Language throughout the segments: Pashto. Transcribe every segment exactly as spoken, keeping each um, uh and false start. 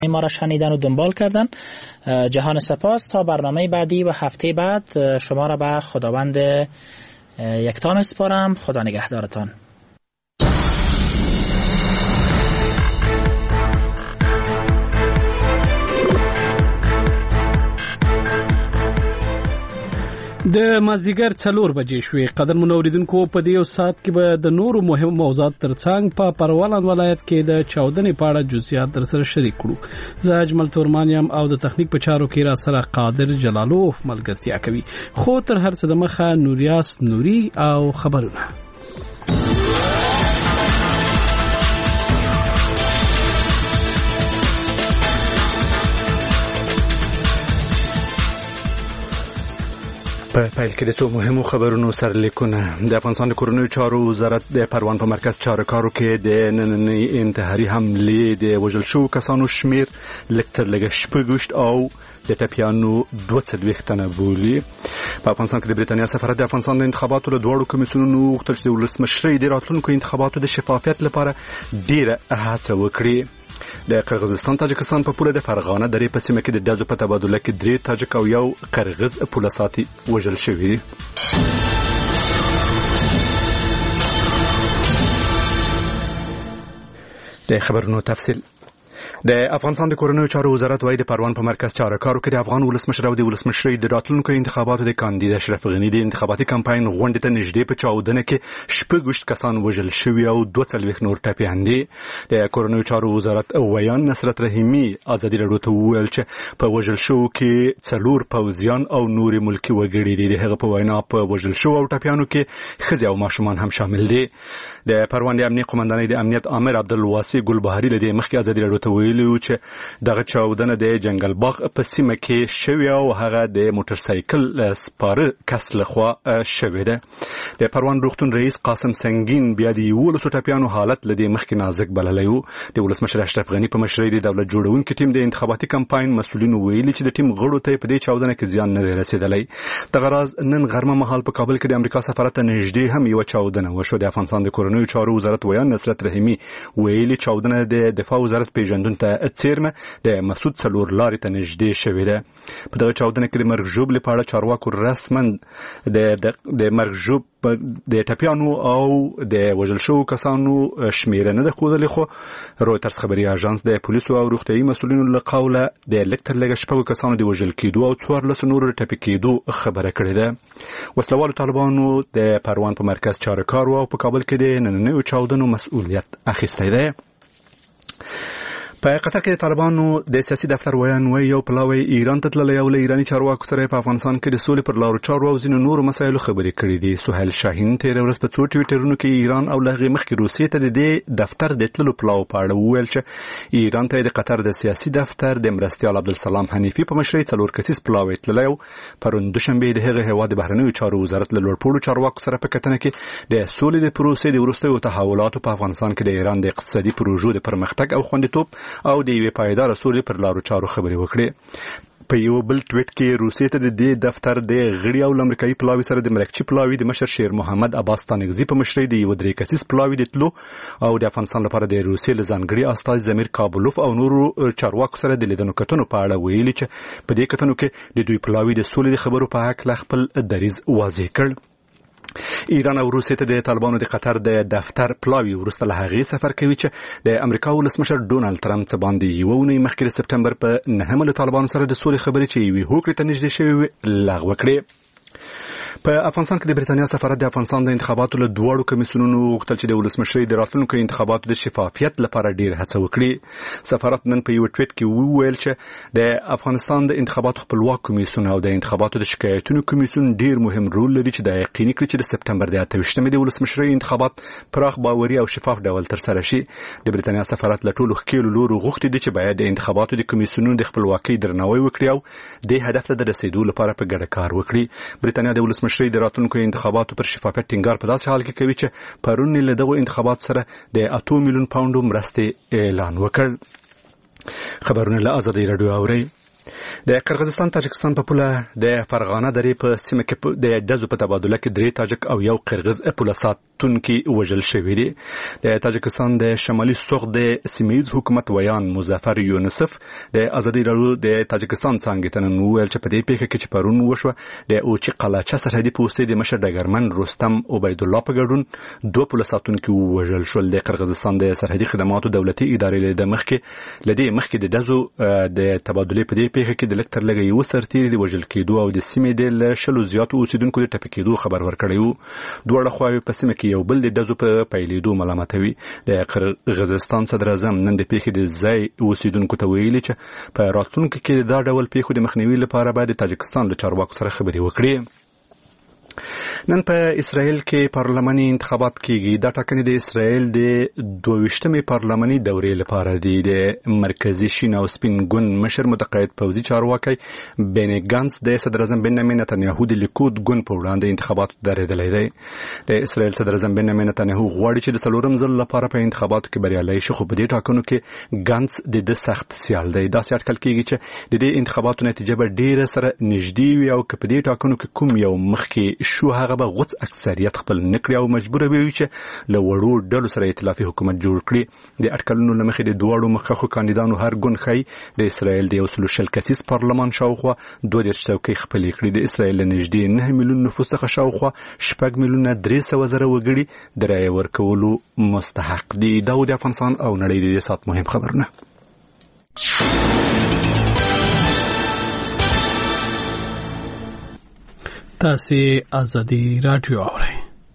ما را شنیدن و دنبال کردن. جهان سپاس. تا برنامه بعدی و هفته بعد شما را به خداوند یکتا میسپارم. خدا نگهدارتان. د مازدیګر څلور بجې شوې. قدرمنو اوریدونکو، په دې یو ساعت کې به د نورو مهمو موضوعات ترڅنګ په پروان ولایت کې د چاودنې په اړه جزئیات در سره شریک کړو. زه اجمل تورمان یم او د تخنیک په چارو کې را سره قادر جلالو ملګرتیا کوي. خو تر هر څه د مخه نوریاس نوري او خبرونه. په پیل کې د څو مهمو خبرونو سرلیکونه. د افغانستان د کورنیو چارو وزارت د پروان په مرکز چارکارو کې د نننۍ انتحاري حملې د وژل شوو کسانو شمیر لږ تر لږه شپږ او د ټپیانو دوه څلوېښت تنه بولي. په افغانستان کې د بریتانیا سفارت د افغانستان د انتخاباتو له دواړو کمیسیونونو غوښتل چې د ولسمشرۍ د راتلونکو انتخاباتو د شفافیت لپاره ډیره هڅه وکړي. د قرغیزستان تاجکستان په پوله د فرغانه درې په سیمه کې د ډزو په تبادله کې درې تاجک او یو قرغیز پوله ساتي وژل شوي. د خبرونو تفصیل. د افغانستان د کورنیو چارو وزارت وايي د پروان په مرکز چارکارو کې د افغان ولسمشر او د ولسمشرۍ د راتلونکو انتخاباتو د کاندید اشرف غنی د انتخاباتي کمپاین غونډې ته نږدې په چاودنه کې شپږ کسان وژل شوي او دوه څلوېښت نور ټپیان دي. د کورنیو چارو وزارت ویان نصرت رحیمي ازادي راډیو ته وویل چې په وژل شوو کې څلور پوځیان او نور ملکي وګړي دي. د هغه په وینا په وژل شوو او ټپیانو کې ښځې او ماشومان هم شامل دي. د پروان د امنیت قومندانۍ د امنیت امر عبدالواسع ګلبهاري له دې مخکې ازادي راډیو ته ویلي چې دغه چاودنه د جنگل باغ په سیمه کې شوې او هغه د موټر سایکل سپاره کس لخوا شوې ده. د پروان روغتون رئیس قاسم سنگین بیا د یولسو ټپیانو حالت له دې مخکې نازک بللی و. د ولسمشر اشرف غنی په مشرۍ د دولت جوړونکي ټیم د انتخاباتي کمپاین مسؤلینو ویلي چې د ټیم غړو ته په دې چاودنه کې زیان نه دی رسیدلی. دغه راز نن غرمه مهال په کابل کې د امریکا سفارت ته نږدې هم یو چاودنه وشو. د افغانستان د کورنیو چارو وزارت ویان نصرت رحیمي ویلي چاودنه د دفاع وزارت پیژندون ته چیرمه د مسعود څلور لارې ته نږدې شوې ده. په دغه چاودنه کې د مرګ ژوبلې په اړه چارواکو رسما د د مرګ ژوب د ټپیانو او د وژل شوو کسانو شمیره نه ده ښودلې، خو رویترز خبري اژانس د پولیسو او روغتیايي مسؤلینو له قوله د لږ تر لږه شپږو کسانو د وژل کېدو او څوارلسو نورو د ټپي کېدو خبره کړې ده. وسلوالو طالبانو د پروان په مرکز چارکارو او په کابل کې د نننیو چاودنو مسؤلیت اخیستی دی. په قطر کې د طالبانو د سیاسي دفتر ویان وی یو پلاوی ایران ته تللی او له ایراني چارواکو سره په افغانستان کې د سولې پر لارو چارو او ځینو نورو مسایلو خبرې کړې دي. سهیل شاهین تېره ورځ په څو ټویټرونو کې ایران او له هغې مخکې روسیې ته د دې دفتر د تللو پلاو په اړه وویل چې ایران ته د قطر د سیاسي دفتر د مرستیال عبدالسلام حنیفي په مشرۍ څلور کسیز پلاوی تللی او پرون دوشنبې د هغه هېواد د بهرنیو چارو وزارت له لوړپوړو چارواکو سره په کتنه کې د سولې د پروسې د وروستیو تحولاتو په افغانستان کې د ایران د اقتصادي پروژو د پرمختګ او خوندیتوب او د یوې پایدار سولې پر لارو چارو خبرې وکړې. په یو بل ټویټ کې روسیې ته د دې دفتر د غړي او امریکایي پلاوي سره د مرکچي پلاوي د مشر شیر محمد عباس تانګزي په مشرۍ د یو درې کسیز پلاوي د تلو او د افغانستان لپاره د روسیې له ځانګړي استازي زمیر کابلوف او نورو چارواکو سره د لیدنو کتنو په اړه ویلي چې په دې کتنو کې د دوی پلاوي د سولې د خبرو په حق له خپل دریځ واضح کړ. ایران او روسیې ته د طالبانو د قطر د دفتر پلاوي وروسته له هغې سفر کوي چې د امریکا ولسمشر ډونالد ټرمپ څه باندې یوه اونۍ مخکې د سپټمبر په نهمه له طالبانو سره د سولې خبرې چې یوې هوکړې ته نږدې شوې لغوه کړې. په افغانستان کې د بریتانیا سفارت د افغانستان د انتخاباتو له دواړو کمیسیونونو غوښتل چې د ولسمشرۍ د راتلونکو انتخاباتو د شفافیت لپاره ډېر هڅه وکړي. سفارت نن په یو ټویټ کې وویل چې د افغانستان د انتخاباتو خپلواک کمیسیون او د انتخاباتو د شکایتونو کمیسیون ډېر مهم رول لري چې دا یقیني کړي چې د سپټمبر د اته ویشتمې د ولسمشرۍ انتخابات پراخ باوري او شفاف ډول ترسره شي. د بریتانیا سفارت له ټولو ښکېلو لورو غوښتي دي چې باید د انتخاباتو د کمیسیونونو د خپلواکۍ درناوی وکړي او د هدف ته د رسیدو لپاره په ګډه کار وکړي. بریتانیا د ولسمشرۍ د راتلونکو انتخاباتو پر شفافیت ټینګار په داسې حال کې کوي چې پرون له دغو انتخاباتو سره د اتو میلیون پاونډو مرستې اعلان وکړ. خبرونه له ازادي راډیو اورئ. د قرغیزستان تاجکستان په پوله د فرغانه درې په سیمه کې د دزو په تبادله کې درې تاجک او یو قرغیز پوله ساتونکي وژل شوي دي. د تاجکستان د شمالي سوغ د سیمه‌ییز حکومت ویان مظفر یونسف د ازادي راډیو د تاجکستان څنګه تنن ویل چې په دې پیښه کې چې پرون وشوه د اوچی قلاچه سرحدي پوستې د مشر ډګرمن رستم عبید الله په ګډون دوه پوله ساتونکي وژل شول. د قرغیزستان د سرحدي خدماتو دولتي ادارې د مخکې لدی مخکې د دزو د تبادله په دې پیښه کې د لکتر لګي یو سرتیر دی وژل کېدو او د سیمې د شلو زیاتو اوسیدونکو د ټپي کېدو خبر ورکړی وو. دوه خواوې په سیمه کې یو بل د دزو په پیلېدو ملامتوي. د قرغیزستان صدر اعظم نن د پیښې د ځای اوسیدونکو ته ویلي چې په راتلونکي کې دا ډول پیښو د مخنیوي لپاره باید د تاجکستان له چارواکو سره خبرې وکړي. نن په اسرائیل کې پارلماني انتخابات کیږي. دا ټاکنې د اسرائیل د دوهویشتمې پارلماني دورې لپاره دي. د مرکزی شین او سپین ګوند مشر متقاعد پوځي چارواکي بنی ګانس د صدر اعظم بنیامین نتنیاهو د لیکود ګوند په وړاندې انتخابات درېدلی دی. د اسرائیل صدر اعظم بنیامین نتنیاهو غواړي چې د څلورم ځل لپاره په انتخاباتو کې بریالی شي، خو په دې ټاکنو کې ګانس د د سخت سیال دی. داسې اټکل کیږي چې د دې انتخاباتو نتیجه به ډیره سره نږدې وي او که په دې ټاکنو کې کوم یو مخکې شو هغه به غوڅ اکثریت خپل نکړي او مجبور وي چې له وړو ډلو سره ائتلافي حکومت جوړ کړي. د اټکلونو له مخې د دواړو مخکښو کاندیدانو هر ګوند ښیي د اسرائیل د یو سلو شل کسیز پارلمان شاوخوا دوه دېرش څوکۍ خپلې کړي. د اسرائیل له نږدې نه میلیون نفوس څخه شاوخوا شپږ میلیونه درې سوه زره وګړي د رایې ورکولو مستحق دي. دا و د افغانستان او نړۍ د دې ساعت مهم خبرونه. تاسو ازادي رادیو اورئ.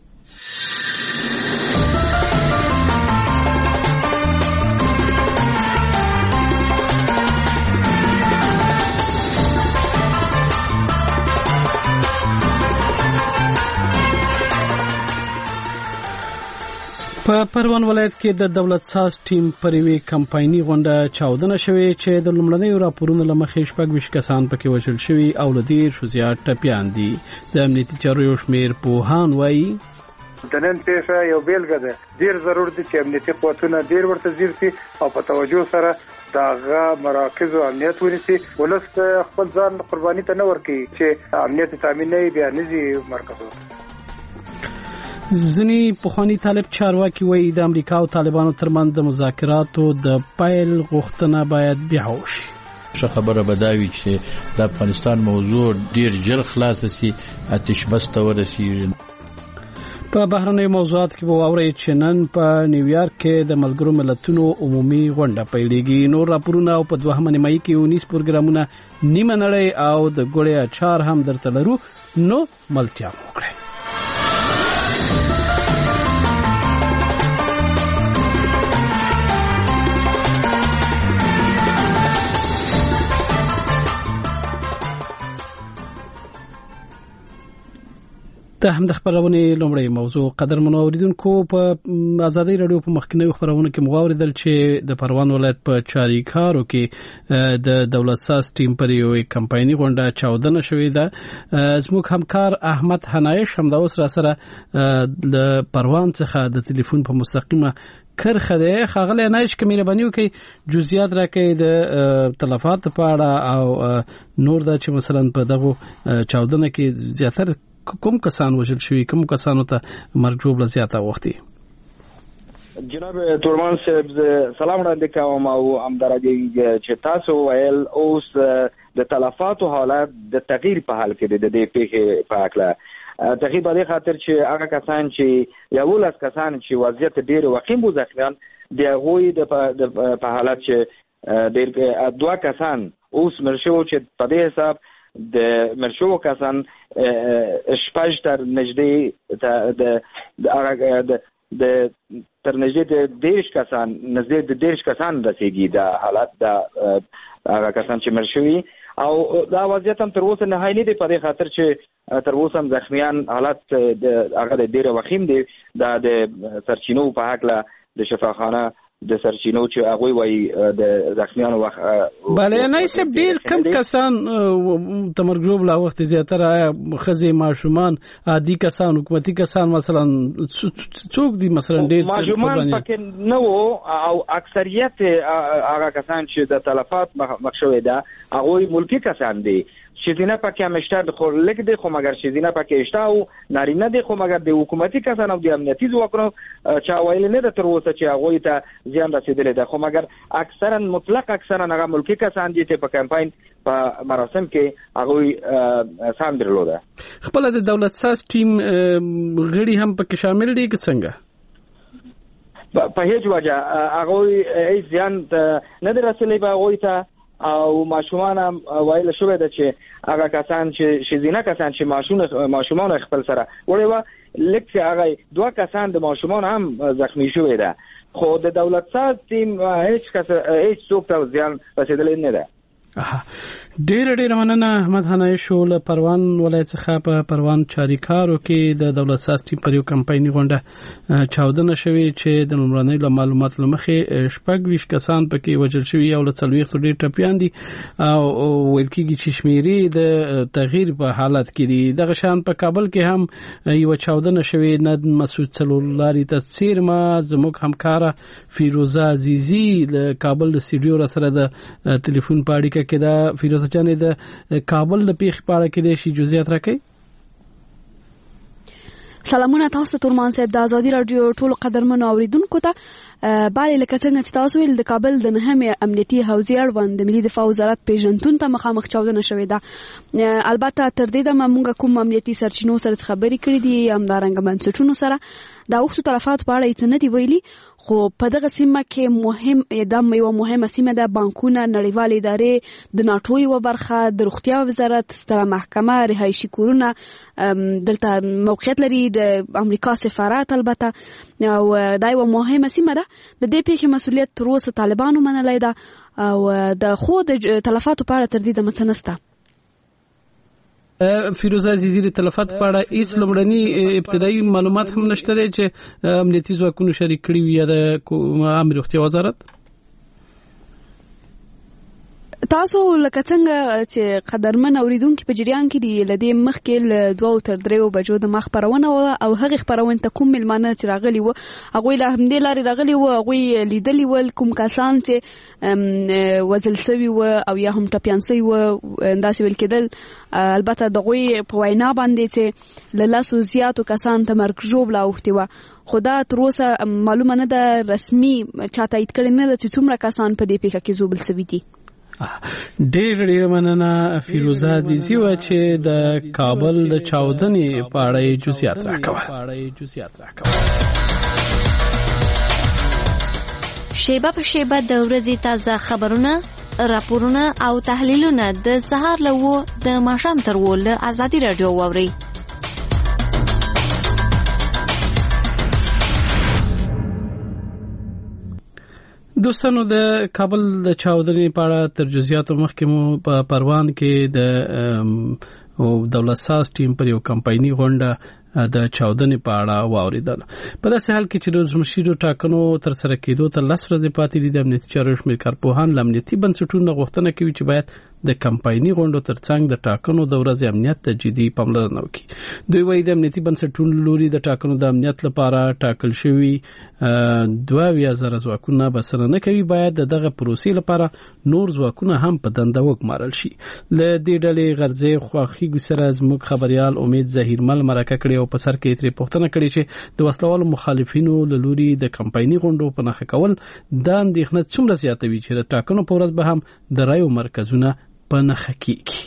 په پروان ولایت کې د دولت ساز ټیم پر یوې کمپایني غونډه چاودنه شوې چې د لومړنیو راپورونو له مخې شپږ ویشت کسان پکې وژل شوي او له دېرشو زیات ټپیان دي. د امنیتي چارو یو شمېر پوهان وایي د نن پیښه یو بیلګه ده. ډېر ضرور دي چې امنیتي قوتونه ډېر ورته ځیر شي او په توجه سره دغه مراکز او امنیت ونیسي. ولس خپل ځان قرباني ته نه ورکوي چې امنیت تامین نه بیا نزي مرکزونه. ځینې پخواني طالب چارواکي وایي د امریکا او طالبانو ترمنځ د مذاکراتو د پیل غوښتنه باید بیا وشي. ښه خبره به دا وي چې د افغانستان موضوع ډیر ژر خلاصه شي، آتش بس ته ورسېږي. په بهرنیو موضوعاتو کې به واورئ چې نن په نیویارک کې د ملګرو ملتونو عمومي غونډه پیلېږي. نور راپورونه او په دوهمه نیمایي کې ونیس پروګرامونه نیمه نړۍ او د ګوړې اچار هم درته لرو، نو ملتیا مو وکړئ. ته هم د خبرونې لومړی موضوع قدرمنو اوریدونکو په ازادي رادیو په مخکنیو خبرونو کې مغوریدل چې د پروان ولایت په چاریکارو کې د دولت ساز ټیم پر یو کمپایني غونډه چاودنه شوې ده. زموږ همکار احمد حنایش هم دا اوس را سره د پروان څخه د ټلیفون په مستقیمه کرخه ده. خاغلی نایش که مهرباني وکړي جزئیات راکړي د تلفات په اړه او نور دا چې مثلا په دغه چاودنه کې زیاتره کوم کسان وژل شوي، کوم کسانو ته مرګ ژوبله زیاته وختي. جناب تورمان صاحب سلام وړاندې کوم او همدارنګه چې تاسو ویل اوس د تلفاتو حالت د تغییر په حال کې د دې پیښې په اړه تغییر په دې خاطر چې هغه کسان چې یولس کسان چې وضعیت ډېر وخیم وو ځکه د هغوی د په حالت چې ډېر دوه کسان اوس مرشو چې په دې حساب د مرشو کسان شپږ تر نږدې د د تر نږدې د دیش کسان نږدې د دیش کسان رسیدي د حالت د هغه کسان چې مرشوي او دا وضعیت هم تر اوسه نهایي نه دی په دې خاطر چې تر اوسه هم زخمیان حالت د هغه د ډېر وخیم دی. دا د سرچینو په هکله د شفاخانه د سرچینو چې هغه وایي د زخمیانو وخت بلې نه سب ډیر کم کسان تمرګروب لا وخت زیاتره خزي ماشومان عادي کسان حکومتي کسان مثلا څوک دي مثلا ډیر ماشومان پکې نو او اکثریت هغه کسان چې د تلفات مخ شوی دا هغه ملکی کسان دي شیزینه پکې همشته د خور لیک دي خو مګر شیزینه پکې شته او نارینه دي خو مګر د حکومتي کسان او د امنیتي ځواکونو چا ویل نه د تر اوسه چې هغه ته زیان رسیدلی ده خو مګر اکثرا مطلق اکثرا هغه ملکی کسان دي چې په کمپاین په مراسم کې هغه سام درلوده. خپل د دولت ساز ټیم غړي هم پکې شامل دي که څنګه؟ په هیڅ وجه هغه هیڅ زیان نه درسلی به هغه ته او ماشومان هم وایل شوې ده چې هغه کسان چې شیزینه کسان چې ماشومان ماشومان خپل سره وړي و لکه هغه دوه کسان د ماشومان هم زخمی شوې ده خو د دولت ساز ټیم هیڅ کس هیڅ څوک ته زیان رسیدلی نه ده. ډیر ډیر مننه احمد حنای شول پروان ولایت څخه په پروان چاریکارو کې د دولت ساز ټیم پر یو کمپایني غونډه چاودنه شوې چې د لومړنۍ له معلومات لمخې شپږ ویشت کسان پکې وژل شوي او له څلوېښتو ډېر ټپیان دي او ویل کېږي چې شمیرې د تغییر په حالت کې دي. دغه شان په کابل کې هم یو چاودنه شوې ند مسعود څلورلاري ته څیرمه زموږ همکاره فیروزه عزیزی له کابل د سټډیو سره د ټلیفون په اړیکه کې ده. فیروزه جانې د کابل د پیښې په اړه کې شي جزئیات راکړئ. سلامونه تاسو تورمان صاحب د ازادي رادیو ټول قدرمنو اوریدونکو ته باندې لکه څنګه چې تاسو ویل د کابل د نهمې امنیتي حوزې اړوند د ملي دفاع وزارت پیژنتون ته مخامخ چاودنه شوې ده. البته تر دې دمه موږ کوم امنیتي سرچینو سره خبرې کړې دي همدارنګه بنسټونو سره د وختو تلفات په اړه هیڅ نه دی ویلي خو په دغه سیمه کې مهم ادم یو مهمه سیمه ده بانکونه نړیوال ادارې د ناټو یو برخه د روغتیا وزارت ستره محکمه رهایشي کورونه دلته موقعیت لري د امریکا سفارت البته او دا یو مهمه سیمه ده. د دې پیښې مسؤلیت تر اوسه طالبانو منلی ده او د خو د تلفاتو په اړه تر دې دمه څه نشته. فیروزه عزیزی د تلفات په اړه هیڅ لومړني ابتدایي معلومات هم نشته چې امنیتي ځواکونو شریک کړي وي یا د عامه روغتیا وزارت. تاسو لکه څنګه چې قدرمن اوریدونکو په جریان کې دی لدی مخکې ل دوه تر دریو بجو د مخ خبرونه او هغه خبرونه ته کوم ملمانه چې راغلي وو هغه له همدې لارې راغلي وو هغه لیدلی ول کوم کسان چې وزل سوي وو او یا هم ټپيان سوي وو انداسې ول کېدل. البته دغه په وینا باندې چې له لاسو زیاتو کسان ته مرګ جوړ لا وختي وو خدا تر اوسه معلومه نه ده رسمي چاته ایت کړي نه چې څومره کسان په دې پیښه کې زوبل سوي دي. ډېر ډېر مننه فیروزه عزیزی و چې د کابل د چاودنې په اړه جزئیات راکوه. شیبه په شیبه د ورځې تازه خبرونه راپورونه او تحلیلونه د سهار له و د ماښام تر و له ازادي رادیو واورئ. دوستانو د کابل د چاودنې په اړه تر جزئیاتو مخکې مو په پروان کې د دولت ساز ټیم پر یو کمپایني غونډه د چاودنې په اړه واوریدل. په داسې حال کې چې د ولسمشرو ټاکنو تر سره کېدو ته لس ورځې پاتې دي د امنیتي چارو شمېر کارپوهان له امنیتي بنسټونو غوښتنه کوي چې باید د کمپایني غونډو ترڅنګ د ټاکنو د ورځې امنیت ته جدي پاملرنه وکړي. دوی وايي د امنیتي بنسټونو لوري د ټاکنو د امنیت لپاره ټاکل شوي دوه اویا زره ځواکونه بسنه نه کوي باید دغه پروسې لپاره نور ځواکونه هم په دنده وګمارل شي. له دې ډلې غرضې خواخي سره زموږ خبريال امید ظهیرمل مرکه کړې او په سر کې ترې پوښتنه کړې چې د وسلوالو مخالفینو له لوري د کمپایني غونډو په نښه کول د اندېښنه څومره زیاتوي چې د ټاکنو په ورځ به هم د رایو مرکزونه په نښه کېږي.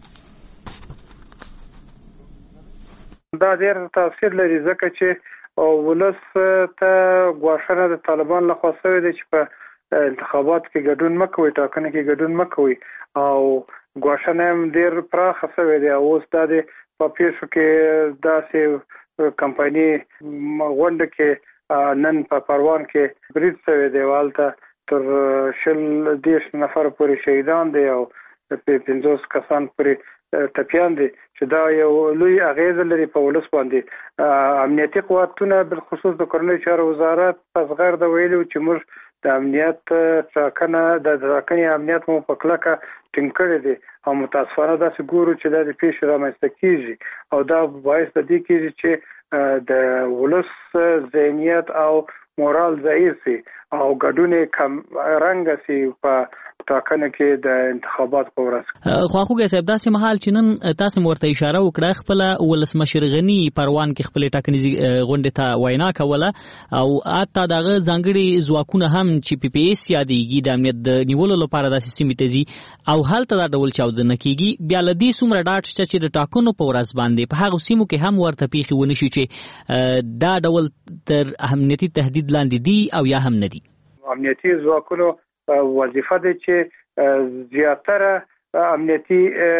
دا ډېر تاثیر لري ځکه چې ولس ته غواړنه د طالبان لخوا شوې ده چې په انتخابات کې ګډون مکوي ټاکنه کې ګډون مکوي او غواړنه هم ډېر پراخه شوې ده. اوس د په پیښو کې داسې کمپایني غونډه کې نن په پروان کې بریټ شوې دی والته تر شل دیش نفر پورې شهیدان دي او په پنځوس کسان پورې ټپيان دي چې دا یو لوی اغیز لري په ولس باندې. امنیتي قوتونه بل خصوص د کورنۍ چارو وزارت پس غیر د ویلو چې موږ د امنیت ټاکنه د ټاکنې امنیت مو په کلکه ټینګ کړی دی او متاسفانه داسې ګورو چې دا د پیښې رامنځته کیږي او دا باعث د دې کیږي چې د ولس ذهنیت او مورال ضعیف سي او ګډونه کم رنګ سي په ټاکنه کې د انتخابات په ورځ. خو خوګه صاحب داسې مهال چې نن تاسو ورته اشاره وکړه خپل ولسمشر غنی پروان کې خپل ټاکنیزي غونډه ته وینا کوله او اته دغه ځانګړي ځواکونه هم چې پی پی ایس یادېږي د امنیت د نیولو لپاره داسې سیمې ته ځي او هلته دا ډول چاودنه کیږي بیا لدی څومره ډاټ چې د ټاکنو په ورځ باندې په هغه سیمو کې هم ورته پیښې ونشي چې دا ډول تر امنیتي تهدید لاندې دي او یا هم نه دي. امنیتي ځواکونو وظیفه ده چې زیاتره امنیتي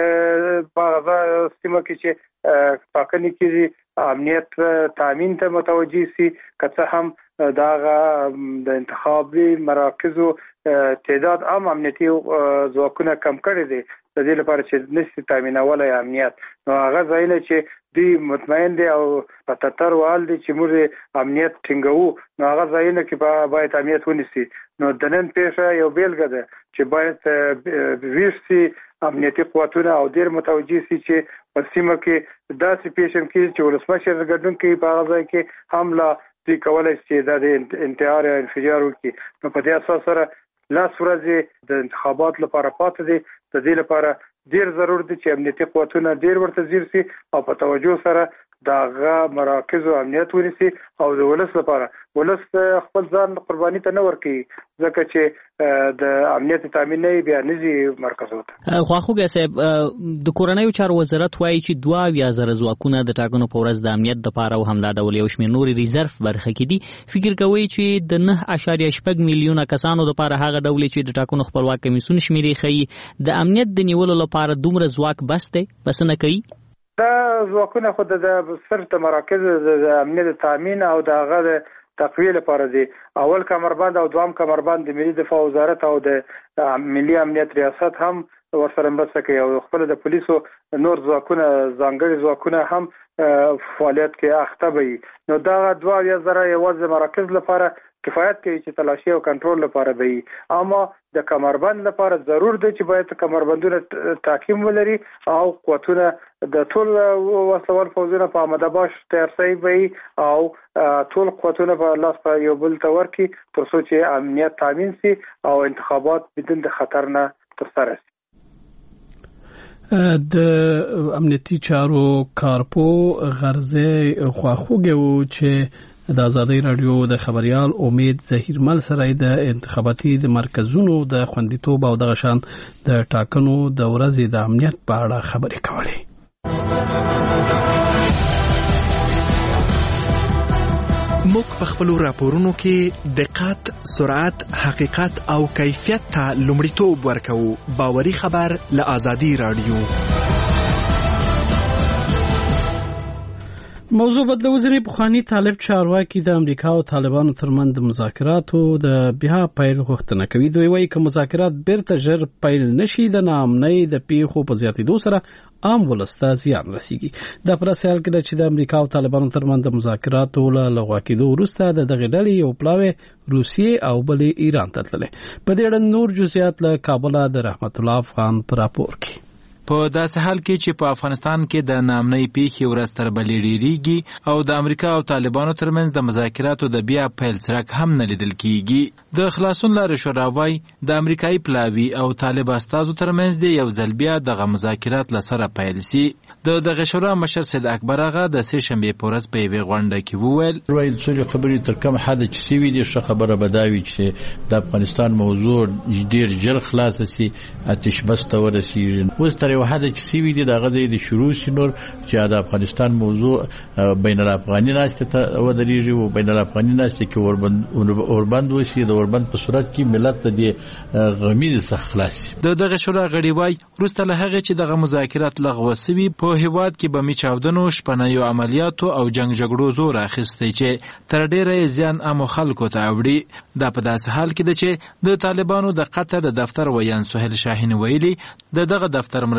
په سیمه کې چې ټاکنې کېږي امنیت تامین ته متوجه سي که هم دغه د انتخابي مراکزو تعداد عام امنیتي ځواکونه کم کړي دي د دې لپاره چې نشي تامینولای امنیت نو هغه ځایونه چې دی مطمئن دي او په تتر وال دي چې موږ امنیت ټینګو نو هغه ځایونه کې باید امنیت ونیسي نو د نن پیښه یو بیلګه ده چې باید ویشتي امنیتي قوتونه او ډیر متوجه سي چې په سیمه کې داسې پیښه کې چې ولسمشر ګډون کوي په هغه ځای کې حمله دي کولای شي د انتحار یا انفجار وکړي نو په دې اساس سره لاس ورځې د انتخابات لپاره پاتې دي د دې لپاره ډیر ضرور دي چې امنیتي قوتونه ډیر ورته ځیر سي او په توجه سره دغه مراکز او امنیت ونیسي او د ولس لپاره ولس خپل ځان قرباني ته نه ورکړي ځکه چې د امنیت تامین نه بیا نزي مرکز وته. خو خوګه صاحب د کورنیو چارو وزارت وایي چې دوه یا زره ځواکونه د ټاکنو په ورځ د امنیت لپاره او همدا ډول یو شمېر نوري ریزرف برخه کې دي فکر کوي چې د نه اشاریه شپږ میلیونه کسانو لپاره هغه ډول چې د ټاکنو خپلواک کمیسیون شمیرې خي د امنیت د نیولو لپاره دومره ځواک بس دی بس نه کوي دا ځواکونه خو د صرف د مراکز د امنیت تامین او د هغه تقویه لپاره دي اول کمربند او دوام کمربند د ملي دفاع وزارت او د ملي امنیت ریاست هم ورسره مرسته کوي او خپل د پولیسو نور ځواکونه ځانګړي ځواکونه هم فعالیت کې اخته وي نو دا دوه یا زره یوازې مراکز لپاره کفایت کوي چې تلاشي او کنټرول لپاره وي اما د کمربند لپاره ضرور دی چې باید کمربندونه تحکیم ولري او قوتونه د ټول وسوال فوزونه په آماده باش تیار شوي وي او ټول قوتونه په لاس په یو بل تور کې تر څو چې امنیت تامین شي او انتخابات بدون د خطر نه ترسره شي. د امنیتي چارو کارپو غرضه خواخوږي و چې د آزادۍ رادیو د خبريال امید ظهیرمل سره د انتخاباتي د مرکزونو د خوندیتوب او د غشان د ټاکنو د ورځې د امنیت په اړه خبرې کولې. موږ په خپل راپورونو کې دقت، سرعت، حقیقت او کیفیت ته لومړیتوب ورکوو. باوري خبر له آزادۍ رادیو. موضوع بدل وزیر بخاری طالب چارواکي د امریکا او طالبانو ترمنځ د مذاکراتو د بیا پیل غوښتنه کوي. دوی وایي چې مذاکرات بیرته ژر پیل نشي د ناامنۍ د پیښو په زیاتېدو سره عام ولسته زیان رسیږي. دا پر اساس کې چې د امریکا او طالبانو ترمنځ د مذاکراتو له لغوه کېدو وروسته د دغه ډلې یو پلاوی روسیې او بلې ایران ته تللی. په دې اړه نور جزئیات له کابل د رحمت الله افغان پر راپور کې. په داسې حال کې چې په افغانستان کې د ناامنۍ پیښې ورځ تر بلې ډېرېږي او د امریکا او طالبانو ترمنځ د مذاکراتو د بیا پیل څرک هم نه لیدل کېږي. د خلاصون لارې شورا وایي د امریکایي پلاوي او طالب استازو ترمنځ د یو ځل بیا دغه مذاکرات له سره پیل سي. د دغه شورا مشر سید اکبر آغا د سې شنبې په ورځ په یوې غونډه کې وویل ویل څلې خبرې تر کوم حده چې سوي دي ښه خبره به دا وي چې د افغانستان موضوع ډېر ژر خلاصه سي اتش بس ته ورسېږي. اوس تر یو حده چې سوي دي دغه ځای د شروع سي نور چې د افغانستان موضوع بین الافغاني ناستې ته ودرېږي او بین الافغاني ناستې کې اوربند وشي د اوربند په صورت کې ملت ته د غمیزې څخه خلاص شي. د دغه شورا غړي وایي وروسته له هغې چې دغه مذاکرات لغوه سوي په هیواد کې بمي چاودنو، شپنیو عملیاتو او جنگ جګړو زور اخیستی چې تر ډیره زیان عامو خلکو ته اوړي. دا په داسې حال کې ده چې د طالبانو د قطر د دفتر ویان سهیل شاهین ویلي د دغه دفتر مرستې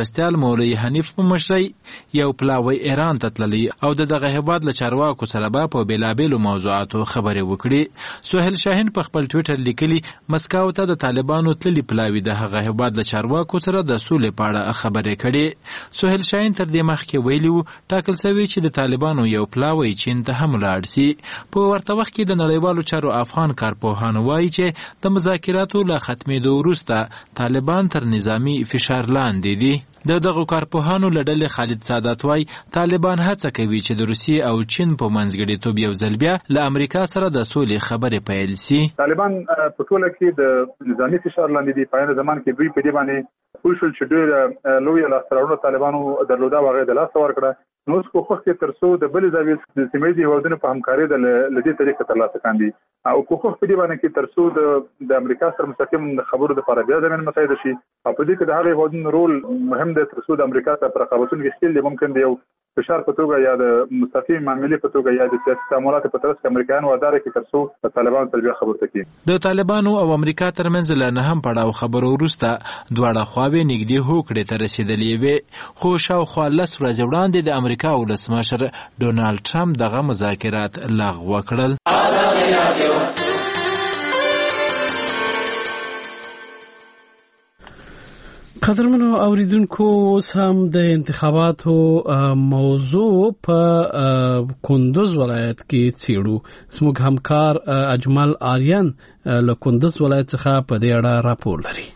مرستیال مولوي حنیف په مشرۍ یو پلاوی ایران ته تللی او د دغه هیواد له چارواکو سره به په بېلابېلو موضوعاتو خبرې وکړي. سهیل شاهین په خپل ټویټر لیکلي مسکو ته د طالبانو تللي پلاوي د هغه هیواد له چارواکو سره د سولې په اړه خبرې کړي. سهیل شاهین تر دې مخکې ویلي و ټاکل شوی چې د طالبانو یو پلاوی چین ته هم لاړ شي. په ورته وخت کې د نړیوالو چارو افغان کارپوهانو وایي چې د مذاکراتو له ختمېدو وروسته طالبان تر نظامي فشار لاندې دي. د دغو کارپوهانو له ډلې خالد سادات وایي طالبان هڅه کوي چې د روسیې او چین په منځګړیتوب یو ځل بیا له امریکا سره د سولې خبرې پیل شي. طالبان په ټوله کې د نظامي فشار لاندې دي. په عین زمان کې دوی په دې باندې پوه شول چې ډېر لویه لاسته راوړنه طالبانو درلوده او هغه د لاسته ورکړه. نو اوس کوښښ کې تر څو د بلې زاویې د سیمه ییزو هیوادونو په همکارۍ د له دې طریقې ترلاسه کاندي او کوښښ په دې باندې کې تر څو د د امریکا سره مستقیم خبرو لپاره بیا زمين مساعده شي او په دې کې د هغه هیوادونو رول مهم دی تر څو د امریکا سره پر رقابتونو کې شتل ممکن دی او فشار په توګه یا د مستقیم معاملې په توګه یا د سیاسي تعاملاتو په ترڅ کې امریکایان وادار کوي تر څو د طالبانو تر بیا خبرو کوي. د طالبانو او امریکا ترمنځ له نه هم پړاو خبرو وروسته دواړه خواوې نږدې هوکړې ته رسیدلې وې خو شاوخوا لس ورځې وړاندې د امریکا ولسمشر ډونالد ټرمپ دغه مذاکرات لغوه کړل. قدرمنو اوریدونکو اوس هم د انتخاباتو موضوع په کندوز ولایت کې څیړو. زموږ همکار اجمل آریان له کندوز ولایت څخه په دې اړه راپور لري.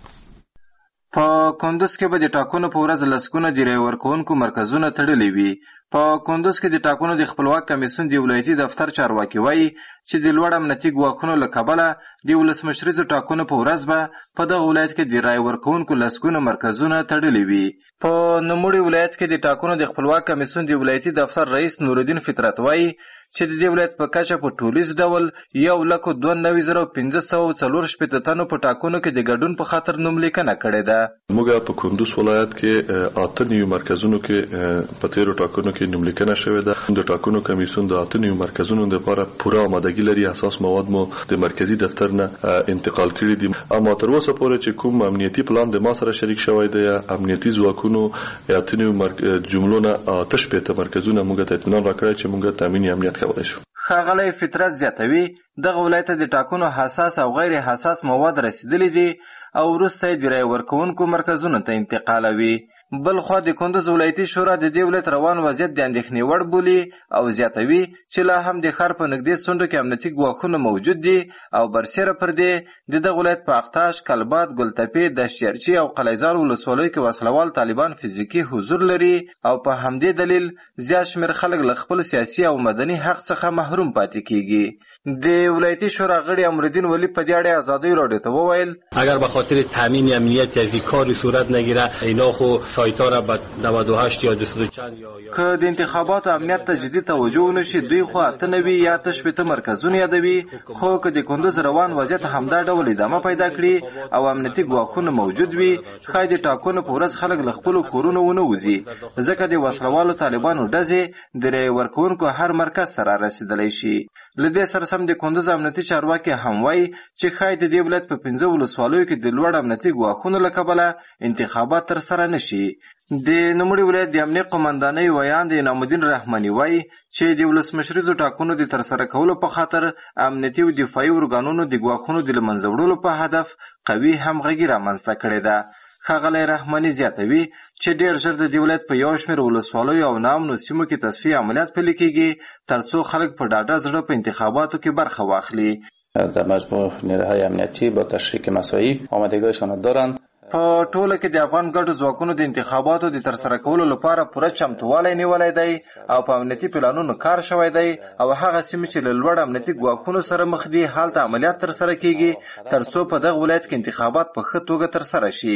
په کندوز کې به د ټاکنو په ورځ لسګونه د رای ورکوونکو مرکزونه تړلي وي. په کندوز کې د ټاکنو د خپلواک کمیسیون د ولایتي دفتر چارواکي وایي چې د لوړ امنیتي ګواښونو له کبله د ولسمشریزو ټاکنو په ورځ به په دغه ولایت کې د رای ورکوونکو لسګونه مرکزونه تړلي وي. په نوموړي ولایت کې د ټاکنو د خپلواک کمیسیون د ولایتي دفتر رئیس نورالدین فطرت وایي چې د دې ولایت په کچه په ټولیز ډول یو لک دوه نوي زره پنځه سوه څلور شپېته تنو په ټاکنو کې د ګډون په خاطر نوملیکنه کړې ده. موږ په کندوز ولایت کې اته نوي مرکزونو کې په تیرو ټاکنو کې نوملیکنه شوې ده. د ټاکنو کمیسیون د اته نوي مرکزونو لپاره پوره آمادګي لري. اساس مواد مو د مرکزی دفتر نه انتقال کړي دي. اما تر اوسه پورې چې کوم امنیتي پلان د ما سره شریک شوی دی امنیتي ځواکونو اته نوي جملونه آتش شپېته مرکزونه موږ ته اطمینان راکړی چې موږ تامین امنیت کولای شو. ښاغلی فطرت زیاتوي دغه ولایت د ټاکنو حساس او غیر حساس مواد رسیدلي دي او وروسته د رای ورکوونکو مرکزونو ته انتقالوي. بل خوا د کندوز ولایتي شورا د دې ولایت روان وضعیت د اندېښنې وړ بولي او زیاتوي چې لا هم د ښار په نږدې څنډو کې امنیتي ګواښونه موجود دي او برسېره پر دې د دغه ولایت په اقتاش، کلبات، ګلتپې، دشتیارچي او قلیزار ولسوالیو کې وسلوال طالبان فزیکي حضور لري او په همدې دلیل زیات شمېر خلک له خپل سیاسي او مدني حق څخه محروم پاتې کیږي. د ولایتي شورا غړي امرالدین ولی په دې اړه ازادۍ راډیو ته وویل اگر به خاطر تامین امنیت از کاری صورت نگیره اینا خو سایت‌ها را به نود و هشت یا دویست و چند یا که د انتخاباتو امنیت ته جدي توجه ونشي دوی خو اته نوي یا اته شپېته مرکزونه یادوي خو که د کندوز روان وضعیت همدا ډول ادامه پیدا کړي او امنیتي ګواښونه موجود وي ښایي د ټاکنو په ورځ خلک له خپلو کورونو ونه وځي ځکه د وسلوالو طالبانو ډزې د رای ورکوونکو هر مرکز سره رسېدلی شي. له دې سره سم د کندوز امنیتي چارواکي هم وایي چې ښایي د دې ولایت په پنځه ولسوالیو کې د لوړ امنیتي ګواښونو له کبله انتخابات ترسره نه شي. د نوموړي ولایت د امنیې قمندانۍ ویان د انعامالدین رحماني وایي چې د ولسمشریزو ټاکنو د ترسره کولو په خاطر امنیتي او دفاعي ارګانونو د ګواښونو د له منځه وړلو په هدف قوي همغږي رامنځته کړې ده. ښاغلی رحماني زیاتوي چې ډېر ژر د دې ولایت په یو شمېر ولسوالیو او ناامنو سیمو کې تصفیه عملیات پلي کیږي تر څو خلک په ډاډه زړه په انتخاباتو کې برخه واخلي. در مجموع نیروهای امنیتی با تشریک مساعی آمادگیشان دارند. په ټوله کې د افغان ګډو ځواکونو د انتخاباتو د ترسره کولو لپاره پوره چمتووالی نیولی دی او په امنیتي پلانونو کار شوی دی او هغه سیمې چې له لوړ امنیتي ګواښونو سره مخ دي هلته عملیات ترسره کیږي تر څو په دغه ولایت کې انتخابات په ښه توګه ترسره شي.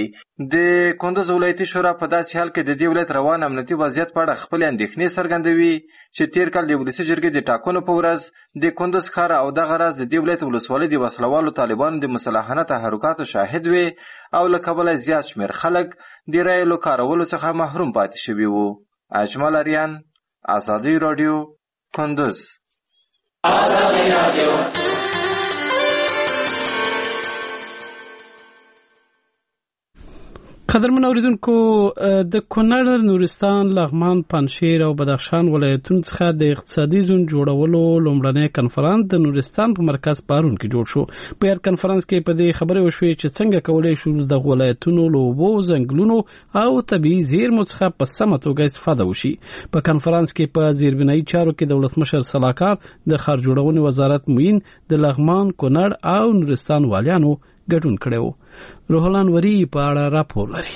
د کندوز ولایتي شورا په داسې حال کې د دې ولایت روان امنیتي وضعیت په اړه خپلې اندېښنې څرګندوي چې تیر کال د ولسي جرګې د ټاکنو په ورځ د کندوز ښار او دغه راز د دې ولایت ولسوالۍ د وسلوالو طالبانو د مسلحانه تحرکاتو شاهد وي او له کبله زیات شمېر خلک د رایو کارولو څخه محروم پاتې شوي وو. اجمل اریان ازادي راډیو کندوز. ازادي راډیو قدرمن اوریدونکو د کونړ، نورستان، لغمان، پنجشیر او بدخشان ولایتونو څخه د اقتصادي زون جوړولو لومړنی کنفرانس د نورستان په مرکز پارون کې جوړ شو. په یاد کنفرانس کې په دې خبرې وشوې چې څنګه کولای شو د ولایتونو له اوبو، ځنګلونو او طبیعي زیرمو څخه په سمه توګه استفاده وشي. په کنفرانس کې په زیربنایي چارو کې د ولسمشر سلاکار، د ښار جوړونې وزارت معین، د لغمان، کونړ او نورستان والیانو ګډون کړو. روحان وری په اړه راپور لري.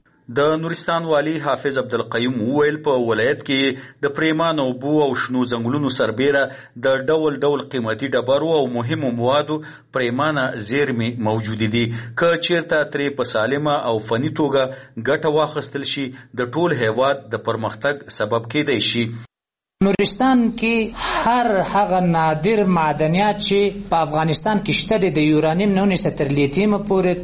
د نورستان والی حافظ عبدالقیوم وویل په ولایت کې د پریمان اوبو او شنو ځنګلونو سربیره د ډول ډول قیمتي ډبرو او مهمو موادو پریمانه زیرمې موجود دي. که چیرته ترې په سالمه او فني توګه ګټه واخیستل شي د ټول هیواد د پرمختګ سبب کېدای شي. نورستان کې هر هغه نادر معدنیات چې په افغانستان کې شته دي، د یورانیم نه ونیسه تر لیتیم پورې،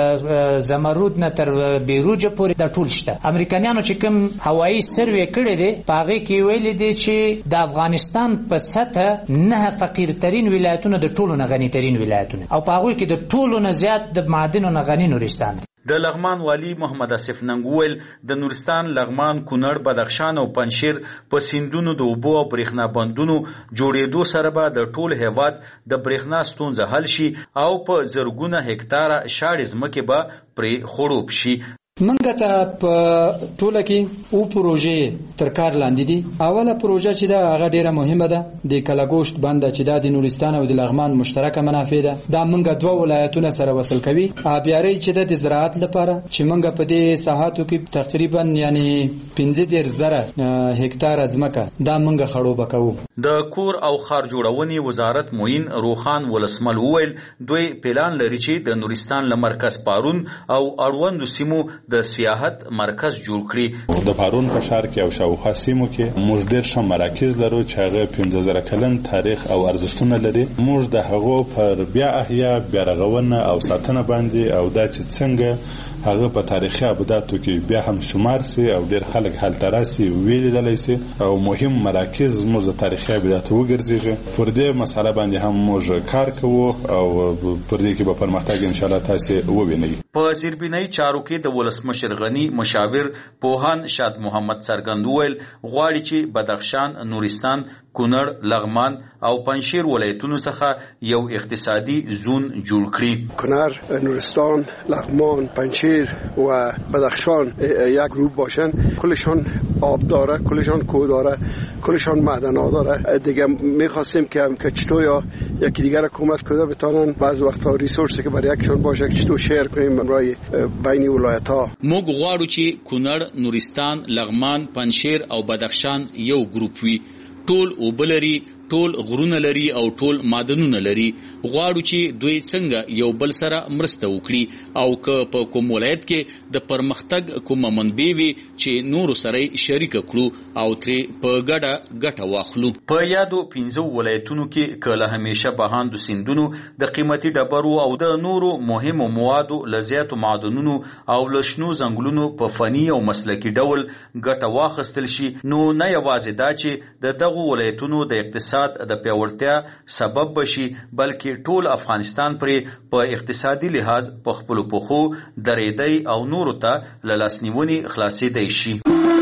تر زمرود نه تر بیروج پورې دا ټول شته. امریکایانو چې کوم هوایي سروې کړی دی په هغه کې ویلي دي چې د افغانستان په سطح نه فقیرترین ولایتونه د ټولو نه غنیترین ولایتونه، او په هغه کې د ټولو نه زیات د معدنو نه غنی نورستان دی. د لغمان والی محمد اسف ننګویل د نورستان، لغمان، کونړ، بدخشان او پنجشیر په سیندونو د اوبو او برېښنا بندونو جوړېدو سره به د ټول هیواد د برېښنا ستونزه حل شي او په زرګونه هکتاره شاړې ځمکې به پرې خړوب شي. منګه ته په ټوله کې او پروژې تر کار لاندې دي. اوله پروژه چې دا هغه ډیره مهمه ده، د کلاګوشت بند چې دا د نورستان او د لغمان مشترکه منافع ده. دا منګه دوه ولایتونه سره وصل کوي. ابياري چې د زراعت لپاره چې منګه په دې ساحاتو کې تقریبا یعنی پنځه ډیر زره هکتار ځمکه دا منګه خړوبه کوو. د کور او ښار جوړونې وزارت معین روخان ولسمل وویل دوی پلان لري چې د نورستان له مرکز پارون او اړوندو سیمو د سیاحت مرکز جوړ کړي. د پارون په ښار کې او شاوخوا سیمو کې موږ ډېر ښه مراکز لرو چې هغه پنځه زره کلن تاریخ او ارزښتونه لري. موږ د هغو پر بیا احیا، بیا رغونه او ساتنه باندې او دا چې څنګه هغه په تاریخي ابداتو کې بیا هم شمار سي او ډېر خلک هلته راسي ویلیدلی سي او مهم مراکز موږ د تاریخي ابداتو وګرځېږي. پر دې مسله باندې هم موږ کار کوو او پر دې کې به پرمختګ انشاءالله تاسې ووینئ. په زیربنایي چارو کې د ولسمشر غني مشاور پوهان شاد محمد څرګند وویل غواړي چې بدخشان، نورستان، کونړ، لغمان او پنجشیر ولایتونو څخه یو اقتصادي زون جوړ کړي. کونړ، نورستان، لغمان، پنجشیر و بدخشان یک گروه باشن. کلشان آب داره، کلشان کوه داره، کلشان معدن‌ها داره. دیگه می‌خواستیم که که چطور یا یکی دیگر کمک کنه بتونن بعض وقتا ریسورسی که برای یکشون باشه چطور شیر کنیم برای بین ولایت‌ها. موږ غواړو چې کونړ، نورستان، لغمان، پنجشیر او بدخشان یو ګروپ وي. ټول اوبلري، ټول غرونه لري او ټول معدنونه لري. غواړو چې دوی څنګه یو بل سره مرسته وکړي او که په کوم ولایت کې د پرمختګ کومه منبع وي چې نورو سره شریک کړو او ترې په ګډه ګټه واخلو. په یادو پنځو ولایتونو کې کله همیشه بهاندو سیندونو د قیمتي ډبرو او د نورو مهمو موادو لزیاتو معدنونو او لشنو ځنګلونو په فني او مسلکي ډول ګټه واخیستل شي. نو نه یوازې دا چې د دغو ولایتونو د اقتصاد د پیاوړتیا سبب بشي بلکې ټول افغانستان پرې په اقتصادي لحاظ په خپل پخو درېدای او نورو ته له لاسنیونې خلاصېدای شي.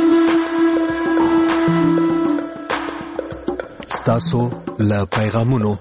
ستاسو له پیغامونو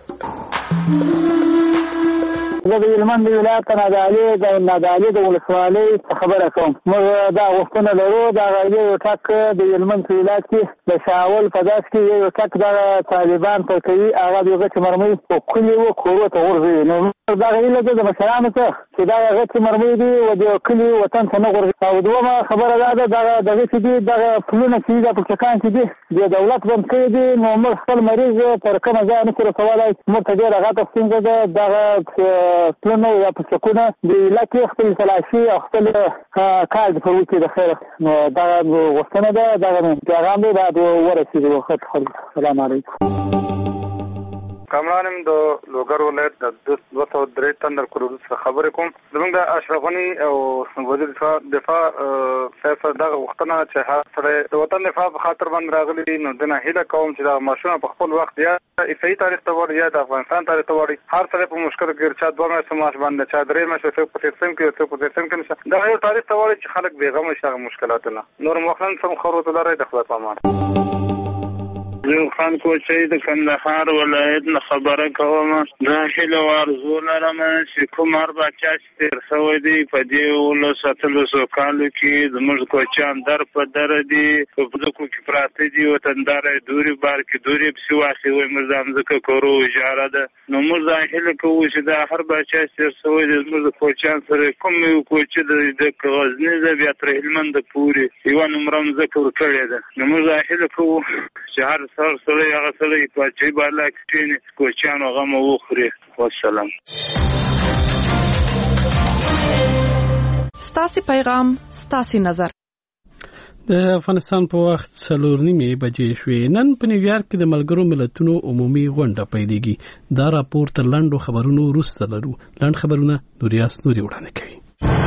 زه د هلمند ولایت نادعلي د نادعلي د ولسوالۍ خبره کوم. موږ دا غوښتنه لرو دغه یو ټک د هلمند په ولایت کې د شاول په داس کې یو ټک دغه طالبان په کوي هغه د غچ مرمۍ په کلي و کورو ته ورځي. نو دغه هیله ده د مشرانو ته چې دا غچ مرمۍ دي و د کلي وطن ته نه ورځي. او دومره خبره دا ده دغه دغه چې دي دغه پلونه چې د پاکستان کې دي د دولت بند کړی دي. نو موږ خپل مریض تر کومه ځای نه رسولای. موږ ته ډېره غټه ستونزه ده دغه پلونه یا پسکونه د علاقې خپل تلاشي او خپل کار په وکړي د خیر. نو دا غوښتنه ده دغه پیغام دی باید ورسېږي وخت خلک. سلام علیکم. کامرانم د لوګر ولایت د دوه سوه درې تندر کورو څخه خبرې کوم. زموږ د اشرف غني او وزیر دفاع صاحب دغه وختونه چې هر سره د وطن دفاع په خاطر باندې راغلي، نو دنه هیله کوم چې دا ماشوم په خپل وخت یا صحیح تاریخ ته وړي یا د افغانستان تاریخ ته وړي. هر سره په مشکل کې چې دوه مې سماش باندې چې درې مې څه په سیستم کې څه په سیستم کې دا یو تاریخ ته وړي چې خلک بیغمه شي مشکلاتونه. نور مخن سم خروت لري د خپل پامان زه خان کوچي د کندهار ولایت نه خبره کوم. دا هله ورزو لرم چې کومار بچا چې تر سوي دی په دې ولو ساتلو سو کالو کې زموږ کوچان در په در دي په دغه کې پراته دي وطندار دوري بار کې دوري په واخې وي مزام زکه کورو اجاره ده. نو موږ هله کوو چې دا هر بچا چې تر سوي دی زموږ کوچان سره کوم یو کوچ د غزنی د بیا تر هلمند پوري یو نمبر ذکر کړی ده. نو موږ هله کوو چې هر سر سره هغه سره په چې بالا کې کوچانو غم وخوري. والسلام. ستاسو پیغام ستاسو نظر. د افغانستان په وخت څلور نیمې بجې شوې. نن په نیویارک کې د ملګرو ملتونو عمومي غونډه پیلېږي. دا راپور تر لنډو خبرونو وروسته لرو. لنډ خبرونه نوریاس نوري وړاندې کوي.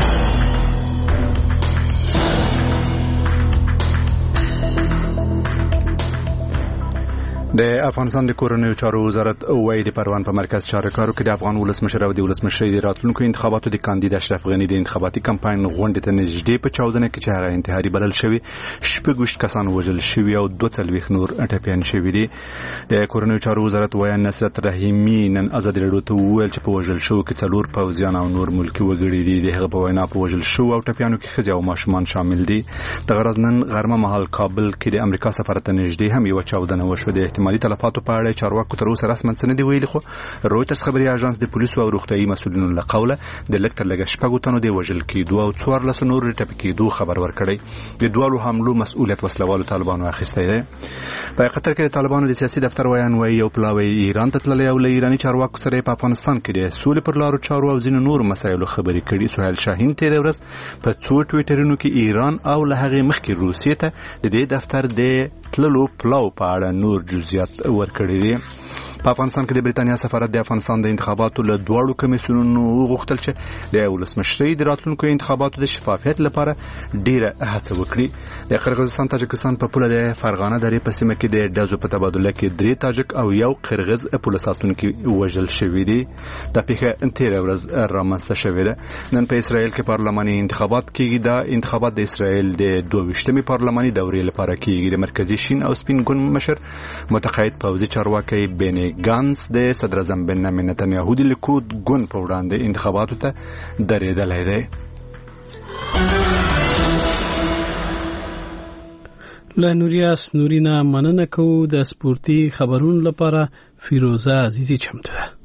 د افغانستان د کورنیو چارو وزارت وایي د پروان په مرکز چارکارو کې د افغان ولسمشر او د ولسمشر د راتلونکو انتخاباتو د کاندید اشرف غنی د انتخاباتي کمپاین غونډې ته نږدې په چاودنه کې چې هغه انتحاري بلل شوی شپږ کسان وژل شوی او دوه څلوېښت نور ټپیان شوی دي. د کورنیو چارو وزارت وایي نصرت رحیمی نن ازادي راډیو ته وویل چې په وژل شو کې څلور پوځیان او نور ملکی وګړي دي. د هغه په وینا په وژل شو او ټپیانو کې ښځې او ماشومان شامل دي. د غرض نن غرمه مهال کابل کې د امریکا سفارت ته نږدې هم یو چاودنه وشوه. د احتمالي تلفاتو په چارواکو تر اوسه رسماً څه نه دی ویلي، خو رویټرز خبري اژانس د پولیسو او روغتيایي مسؤلینو له قوله د لږ تر لږه شپږو تنو د وژل کېدو او څوارلس نورو ټپي کېدو خبر ورکړی. د دوالو حملو مسؤلیت وسلوالو طالبانو اخیستی دی. په قطر کې د طالبانو د سیاسي دفتر ویان وایي یو پلاوی ایران ته تللی او له ایراني چارواکو سره په افغانستان کې د سولې پر لارو چارو او ځینو نورو مسایلو خبرې کړي. سهیل شاهین تېره ورځ په څو ټویټرونو کې ایران او له هغې مخکې روسیې ته د دې دفتر د تللو پلاو په اړه نور جزئیات ورکړي دي. په افغانستان کې د بریتانیا سفارت د افغانستان د انتخاباتو له دواړو کمیسیونونو وغوښتل چې د ولسمشرۍ د راتلونکو انتخاباتو د شفافیت لپاره ډیره هڅه وکړي. د قرغیزستان تاجکستان په پوله د فرغانه درې په سیمه کې د ډزو په تبادله کې درې تاجک او یو قرغیز پوله ساتونکي وژل شوي دي. دا پیښه تېره ورځ رامنځته شوې ده. نن په اسرائیل کې پارلماني انتخابات کېږي. دا انتخابات د اسرائیل د دوه ویشتمې پارلماني دورې لپاره کېږي. د مرکزي شین او سپین ګوند مشر متقاعد پوځي چارواکي بیني ګانس د صدر اعظم بنیامین نتنیاهو د لیکود ګوند په وړاندې انتخاباتو ته درېدلی دی. له نوریاس نورینا مننه کوو. د سپورتي خبرونو لپاره فیروزه عزیزی چمتو ده.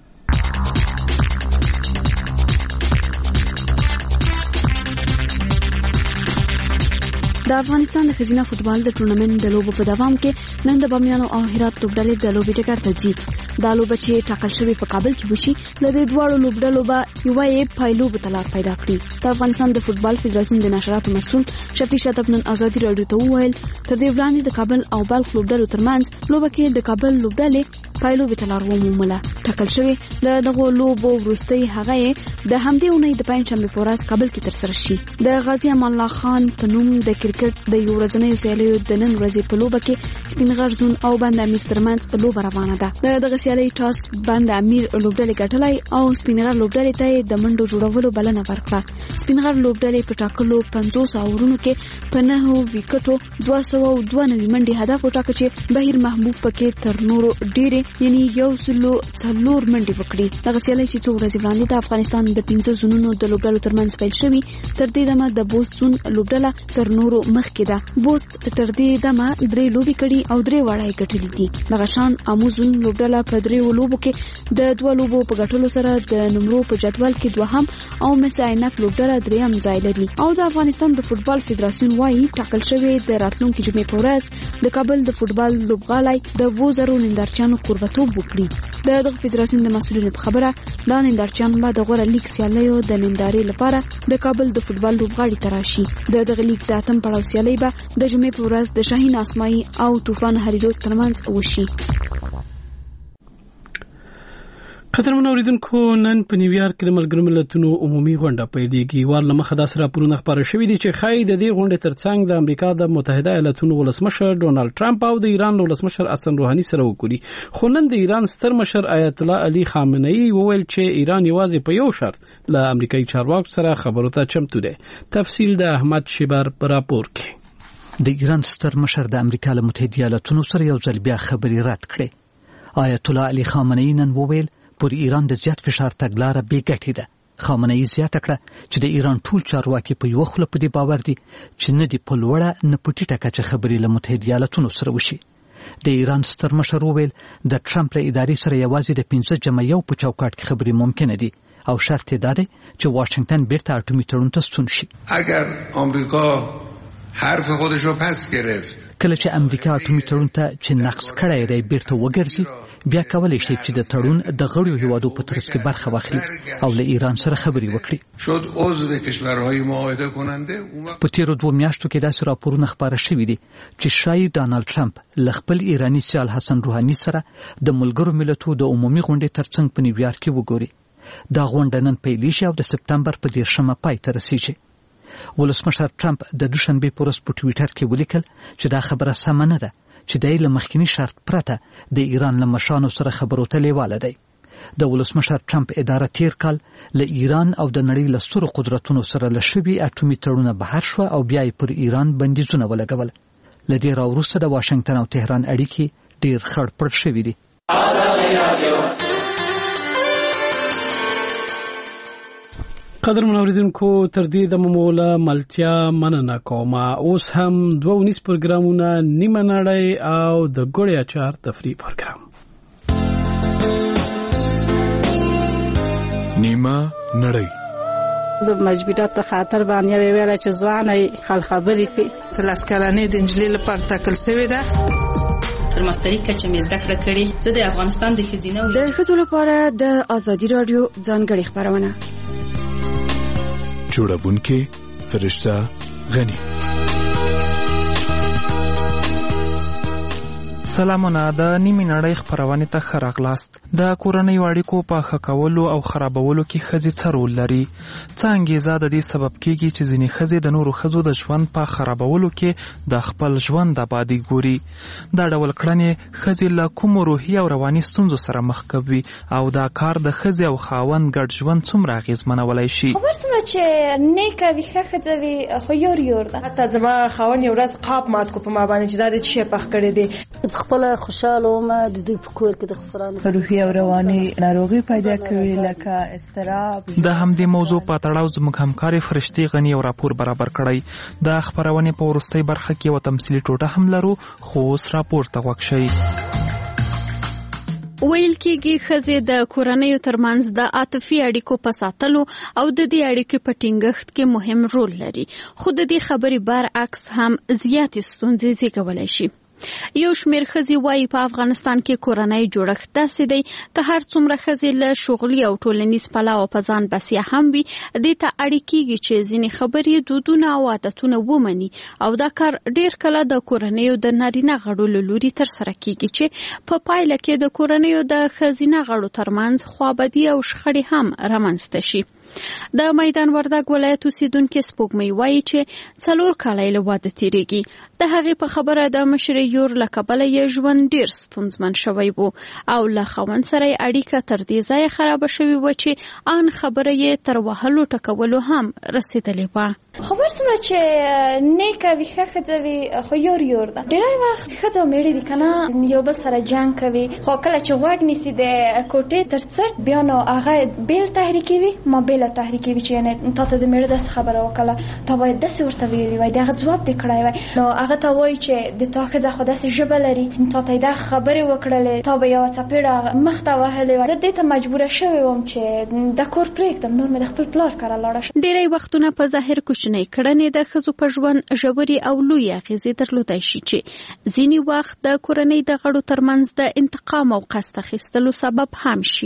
د افغانستان د ښځینه فوټبال د ټورنمنت د لوبو په دوام کې نن د بامیانو او هرات لوبډلې د لوبې ټکر ته ځي. دا لوبه چې ټاکل شوې په کابل کې وشي له دې دواړو لوبډلو به یوه یې پایلوبو ته لار پیدا کړي. د افغانستان د فوټبال فدراسیون د نشراتو مسؤل شفیع شاتب نن ازادي راډیو ته وویل تر دې وړاندې د کابل او بلخ لوبډلو ترمنځ لوبه کې د کابل لوبډلې پایلوبو ته لار ومومله. ټاکل شوې له دغو لوبو وروستی هغه یې د همدې اونۍ د پنجشنبې په ورځ کابل کې ترسره شي. د غازي امان الله خان په نوم د کرکټ د یو ورځنیو سیالیو د نن ورځې په لوبه کې سپین غر زون او بند امیر ترمنځ لوبه روانه ده. د دغه سیالۍ ټاس بند امیر لوبډلې ګټلای او سپین غر لوبډلې ته د منډو جوړولو بلنه ورکړه. سپین غر لوبډلې په ټاکلو پنځوس اورونو کې په نهو ویکټو دوه سوه او دوه نوي منډې هدف وټاکه چې بهیر محبوب پکې تر نورو ډېرې یعنی یو سلو څلور منډې وکړي. دغه سیالۍ چې څو ورځې وړاندې د افغانستان د پنځه زونونو د لوبډلو ترمنځ پیل شوي تر دې دمه د بوست زون لوبډله تر نورو مخکې ده. بوست تر دې دمه درې لوبې کړي او درې واړه یې ګټلې دي. دغه شان اموزون لوبډله په درې لوبو کې د دوه لوبو په ګټلو سره د نمرو په جدول کې دوهم او مس عینک لوبډله دریم ځای لري. او د افغانستان د فوټبال فدراسیون وايي ټاکل شوی د راتلونکي جمعې په ورځ د کابل د فوټبال لوبغالی د وزرو نندارچیانو قربتوب وکړي. د دغه فدراسیون د مسؤلینو په خبره دا نندارچیان به د غوره لیګ سیالیو د نندارې لپاره د کابل د فوټبال لوبغاړي ته راشي. د دغه لیګ د اتم پړاو سیالۍ به د جمعې په ورځ د شاهین اسماعي او طوفان هریرود ترمنځ وشي. قدرمن اوریدونکو نن په نیویارک کې د ملګرو ملتونو عمومي غونډه پیلېږي. ور لمخه داسې راپورونه خپاره شوي دي چې ښایي د دې غونډې ترڅنګ د امریکا د متحده ایالاتونو ولسمشر ډونالد ټرمپ او د ایران ولسمشر حسن روحاني سره وګوري. خو نن د ایران ستر مشر آیت الله علي خامنه‌ای وویل چې ایران یوازې په یو شرط له امریکایي چارواکو سره خبرو ته چمتو دی. تفصیل د احمد شیبر په راپور کې. د ایران ستر مشر د امریکا له متحده ایالاتونو سره یو ځل بیا خبرې رد کړې. آیت الله علي خامنه‌ای نن وویل پر ایران د زیات فشار تګلاره بې ګټې ده. خامنه‌ای زیاته کړه چې د ایران ټول چارواکي په یو خله په دې باور دي چې نه دی په لوړه نه په ټیټه کچه خبرې له متحده ایالاتونو سره وشي. د ایران ستر مشر وویل د ټرمپ له ادارې سره یوازې د پنځه جمع یو په چوکاټ کې خبرې ممکنه دي او شرط یې دا دی چې واشنگټن بیرته اټومي تړون ته ستون شي. اگر آمریکا حرف خودش رو پس گرفت کله چې امریکا اټومي تړون ته چې نقض کړی دی بیرته وګرځي بیا کولای شي چې د تړون د غړیو هیوادو په ترڅ کې برخه واخلي او له ایران سره خبرې وکړي. شد عضو کشورهای معاهده کننده. په تیرو دوه میاشتو کې داسې راپورونه خپاره شوي دي چې شاید ډانلډ ټرمپ له خپل ایرانی سیال حسن روحاني سره د ملګرو ملتونو د عمومي غونډې ترڅنګ په نیویارک کې وګوري. دا غونډه نن پیلېږي او د سپتمبر په دیرشمه پای ته رسیږي. ولسمشر ټرمپ د دوشنبه په ورځ په ټویټر کې ولیکل چې دا خبره سمه نه ده چې د له مخکنی شرط پرته د ایران له مشانو سره خبرو ته لیواله دی. د ولسمشر ټرمپ اداره تیر کال له ایران او د نړۍ له سترو قدرتونو سره له شوي اټومي تړونه بهر شو او بیا یې پر ایران بندیزونه ولګول. له دې راوروسته د واشنگټن او تهران اړیکې ډیر خړ پړ شوي دي. قدر منوریدونکو تر دې د مولا ملتیا مننه کومه. اوس هم دوه ونیس پروګرامونه نیمه نړۍ او د ګوړې اچار تفریح پروګرام. نیمه نړۍ د مجبورات په خاطر باندې ویل چې ځواني خل خبرې کوي. تلاسکلانې د انجلۍ لپاره تکل شوې ده. تر ماستري کچه مې زده کړه کړې. زه د افغانستان د ښځینه د ښځو لپاره د ازادي رادیو ځانګړې خبرونه جوړونکې فرشته غنی. سلامونه. د نیمه نړۍ خبرونه ته ښه راغلاست. د کورنۍ اړیکو په ښه کولو او خرابولو کې ښځې څه رول لري؟ څه انګیزه د دې سبب کیږي چې ځینې ښځې د نورو ښځو د ژوند په خرابولو کې د خپل ژوند آبادي ګوري؟ دا ډول کړنې ښځې له کومو روحي او رواني ستونزو سره مخ کوي او دا کار د ښځې او خاوند ګډ ژوند څومره اغېزمنولی شي؟ خبر څومره چې نیکه وي ښه ښځه وي خو یور یور ده. حتی زما خاوند یو ورځ قاب مات کو په ما باندې چې دا د څه پخ کړی دی. خپل خوشاله ومه د دوی په کور کې د خسرانو روحي او رواني ناروغي پیدا کوي لکه اضطراب. د همدې موضوع په تړاو زموږ همکاري فرشتي غنی او راپور برابر کړی. د خبرونه په ورستۍ برخه کې یو تمثيلي ټوټه هم لرو خو اوس راپور ته وښه شي. ویل کېږي ښځې د کورنیو ترمنځ د عاطفي اړیکو په ساتلو او د دې اړیکو په ټینګښت کې مهم رول لري. خو د دې خبرې برعکس هم زیاتې ستونزې زیږولی شي. یو شمېر ښځې وایي په افغانستان کې کورنۍ جوړښت داسې دی که هر څومره ښځې له شغلي او ټولنیز پلوه په ځان بسیا هم وي دې ته اړ کېږي چې ځینې خبرې دودونه او عادتونه ومني او دا کار ډېر کله د کورنیو د نارینه غړو له لوري ترسره کېږي چې په پایله کې د کورنیو د ښځینه غړو ترمنځ خوابدي او شخړې هم رامنځته شي. د میدان وردګ ولایت اوسیدونکې سپوږمۍ وایي چې څلور کاله یې له واده تېرېږي. د هغې په خبره د مشرې یور له کبله یې ژوند ډېر ستونزمن شوی و او له خاوند سره یې اړیکه تر دې ځایه خرابه شوې وه چې ان خبره یې تر وهلو ټکولو هم رسېدلې وه. خبر څومره چې نیکه وي ښه ښځه وي خو یور یور ده. ډېری وخت ښځه او مېړه دي که نه یو بل سره جنګ کوي خو کله چې غوږ نیسي د کوټې تر څټ بیا نو هغه بیل تحریکوي ما بیله تحریکوي چې یعنې تا ته د مېړه داسې خبره وکړه تا باید داسې ورته ویلي وای د هغه ځواب دې کړی وای نو هغه ته وایي چې د تا ښځه خو داسې ژبه لري تا ته یې دا خبرې وکړلې تا به یوه څپېړه مخ ته وهلې وای. زه دې ته مجبوره شوې وم چې دا کور پرېږدم نور مې د خپل پلار کره لاړه شم. ډېری وختونه په ظاهر کوچنۍ کړنې د ښځو په ژوند ژورې او لویې اغېزې درلودای شي چې ځینې وخت د کورنۍ د غړو ترمنځ د انتقام او قصد اخیستلو سبب هم شي.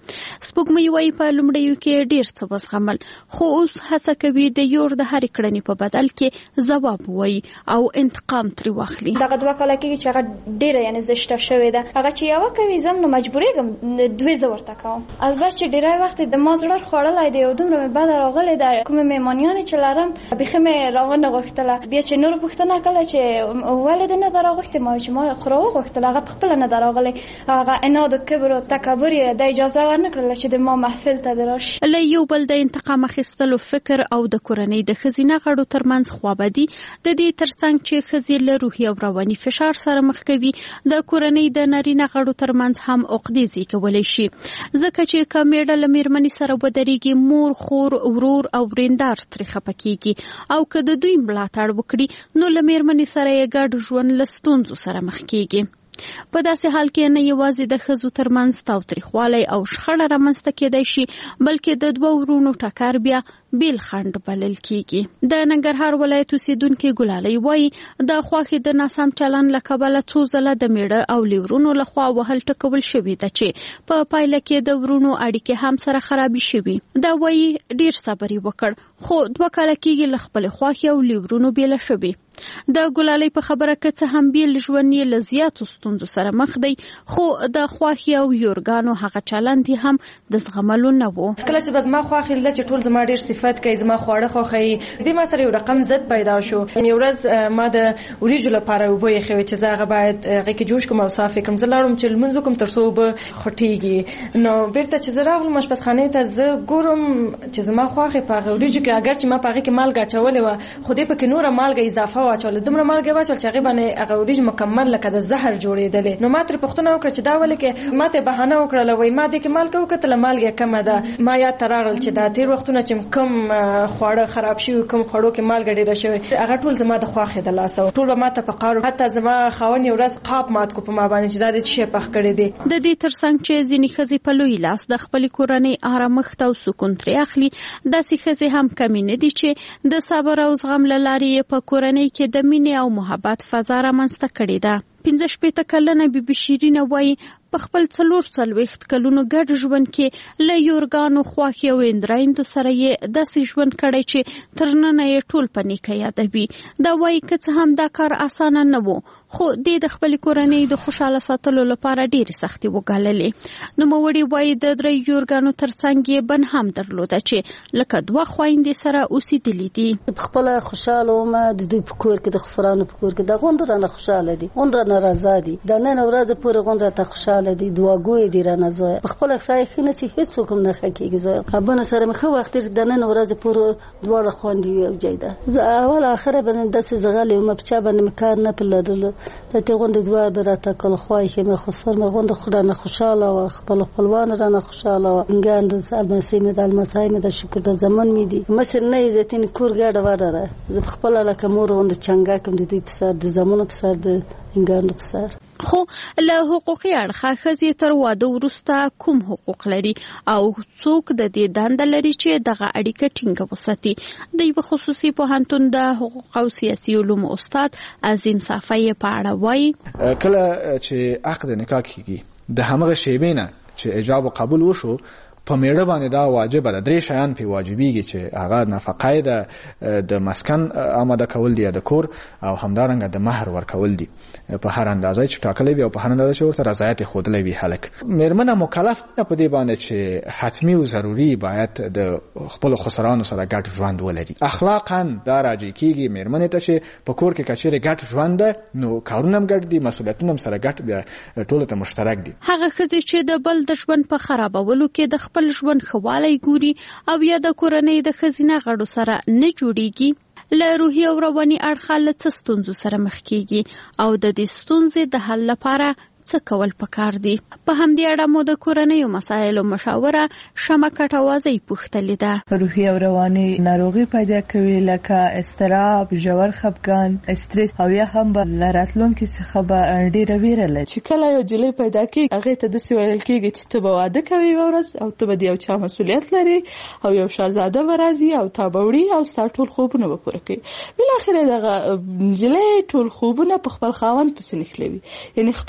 سپوږمۍ وايي په لومړیو کې ډیر څه وزغمل خو اوس هڅه کوي د یور د هرې کړنې په بدل کې ځواب وایي او انتقام ترې واخلي. دغه دوه کاله کېږي چې هغه ډیره یعنې زشته شوې ده. هغه چې یوه کوي زه نو مجبورېږم دوی زه ورته کوم. البته چې ډیری وخت د ما زړه خوړلی دی او دومره مې بده راغلې ده کومې مېمانیانې چې لرم بیخي مې راونه غوښتله. بیا چې نور پوښتنه کله چې ولې دې نه ده راغوښتې ما چې ما خو راوغوښتله هغه پخپله نه ده راغلې. هغه عناد و کبر و تکبر یې د اجازه ورنه کړله چې د ما محفل ته دې راشي. له یو بل د انتقام اخیستلو فکر او د کورنۍ د ښځینه غړو ترمنځ خوابدي د دې ترڅنګ چې ښځې له روحي او رواني فشار سره مخ کوي د کورنۍ د نارینه غړو ترمنځ هم عقدې زیږولی شي ځکه چې که میړه له میرمنې سره ودرېږي مور خور ورور او وریندار ترې خفه کېږي او که د دوی ملاتړ وکړي نو له میرمنې سره یې ګډ ژوند له ستونزو سره مخ کېږي. په داسې حال کې نه یوازې د ښځو ترمنځ تاوتریخوالی او شخړه رامنځته کېدای شي بلکې د دوه ورونو ټکر بیا بیل خنډ بلل کېږي. د ننګرهار ولایت اوسیدونکې ګلالۍ وایي د خوښې د ناسم چلند له کبله څو ځله د میړه او لیورونو لخوا وهل ټکول شوي ده چې په پایله کې د ورونو اړیکې هم سره خرابې شوي. دا وایي ډیر صبر یې وکړ خو دوه کاله کېږي له خپلې خوښې او لیورونو بیله شوي. د ګلالۍ په خبره که څه هم بیل ژوند یې له زیاتو ستونزو سره مخ دی خو د خوښې او یورګانو هغه چلند یې هم د زغملو نه و. کله چې به زما خوښې لیده چې ټول زما ډېر صفت کوي زما خواړه خوښوي دې ما سره یو رقم ضد پیدا شو. یو ورځ ما د وریجو لپاره اوبه ایښې وې چې زه هغه باید هغې کې جوش کړم او صاف یې کړم. زه لاړم چې لمونځ وکړم تر څو اوبه خوټېږي. نو بېرته چې زه راغلم اشپزخانې ته زه ګورم چې زما خوښې په هغې وریجو کې اګر چې ما په هغې کې مالګه اچولې وه خو دې پکې نوره مالګه اضافه واچوله دومره مالګه واچول چې هغې باندې هغه وریجې مکمل لکه د زهر جوړېدلې. نو ما ترې پوښتنه وکړه چې دا ولې کې ما ته بهانه وکړله وایي ما دې کې مالګه وکتله مالګه کمه ده. ما یاد ته راغلل چې دا تېر وختونه چې کوم خواړه خراب شوي کوم خوړو کې مالګه ډېره شوې هغه ټول زما د خوښې د لاسه وو. ټول به ما ته په قهر حتی زما خاوند یو ورځ قاب مات کو په ما باندې چې دا دې څه شی پخ کړی دی. د دې ترڅنګ چې ځینې ښځې په لوی لاس د خپلې کورنۍ آرامښت او سکون ترې اخلي داسې ښځې هم کمې نه دي چې د صبر او زغم له لارې په کورنۍ کې د مینې او محبت فضا رامنځته کړې ده. پنځه شپېته کلنه بیبي شیرینه وایي په خپل څلور څلوېښت کلونو ګډ ژوند کې له یورګانو خوښې او اندرایندو سره یې داسې ژوند کړی چې تر ننه یې ټول په نیکه یادوي. دا وایي که څه هم دا کار اسانه نه و خو دې د خپلې کورنۍ د خوشحاله ساتلو لپاره ډېرې سختۍ وګاللې. نوموړې وایي د درې یورګانو ترڅنګ یې بن هم درلوده چې لکه دوه خویندې سره اوسېدلې دي. خپله خوشحاله ومه د دوی په کور کې د خسرانو په کور کې د غونډ رانه خوشحاله دي غونډ رانه راضا دي د نن ورځې پورې غونډ راته خوشحاله دي دعاګوی دي رانه زویه په خپله سایه ښه نسي هېڅوک هم نه ښه کېږي زویه ابونه سره مې ښه وخت تېر د نن ورځې پورې دواړه خویندې یو ځای ده. زه اول اخره باندې داسې زغلې ومه په چا باندې مې کار نه په لرلو د دې غونډې دواړه به راته کول خوښې مې خو سر مې غونډه خو رانه خوشحاله وه خپل خپلوان رانه خوشحاله وه ګاندو المسۍ مې د المسۍ مې د شکر د زمون مې دي مصر نه یې زیتین کور ګډه وډه ده زه په خپله لکه مور غونډه چنګه کړم د دوی په سر د زمونو په سر د ګاندو په سر. خو له حقوقي اړخه ښځې تر واده وروسته کوم حقوق لري او څوک د دې دنده لري چې دغه اړیکه ټینګه وساتي. د یو خصوصي پوهنتون د حقوق او سیاسي علومو استاد عظیم صافی په اړه وایي کله چې عقد نکاح کیږي د همغه شیبې نه چې ایجاب او قبول وشو په میړه باندې دا واجب ده. درې شیان په واجبېږي چې هغه نفقه ده د مسکن آماده کول دي د کور او همدارنګه د مهر ورکول دي په هر اندازه چې ټاکلې وي او په هر اندازه چې ورته رضایت ښودلی وي هلک. میرمنه مکلف نه په دې باندې چې حتمي او ضروري باید د خپلو خسرانو سره ګډ ژوند ولري. اخلاقا دا راجع کېږي میرمنې ته چې په کور کې که چېرې ګډ ژوند ده نو کارونه هم ګډ دي مسؤلیتونه هم سره ګډ بیا ټولو ته مشترک دي. هغه ښځې چې د بل د ژوند په خرابولو کې د خپل ژوند خوالی ګوري او یا د کورنۍ د ښځینه غړو سره نه جوړیږي له روحي او رواني اړخه له څه ستونزو سره مخ کیږي او د دې ستونزې د حل لپاره څه کول پکار دي. په همدې اړه مو د کورنیو مسایلو مشاوره شمه کټوازی پوښتلې ده. روحي او رواني ناروغي پیدا کوي لکه اضطراب ژور خپګان استرس او یا هم د راتلونکي څخه به ډېره ویره لري. چې کله یو جلۍ پیدا کېږي هغې ته داسې ویل کېږي چې ته به واده کوې یوه ورځ او ته به د یو چا مسؤلیت لري او یو شهزاده به راځي او تا به وړي او ستا ټول خوبونه به پوره کوي. بالاخره دغه نجلۍ ټول خوبونه په خپل خاوند پسې نښلوي یعنې خپله خپل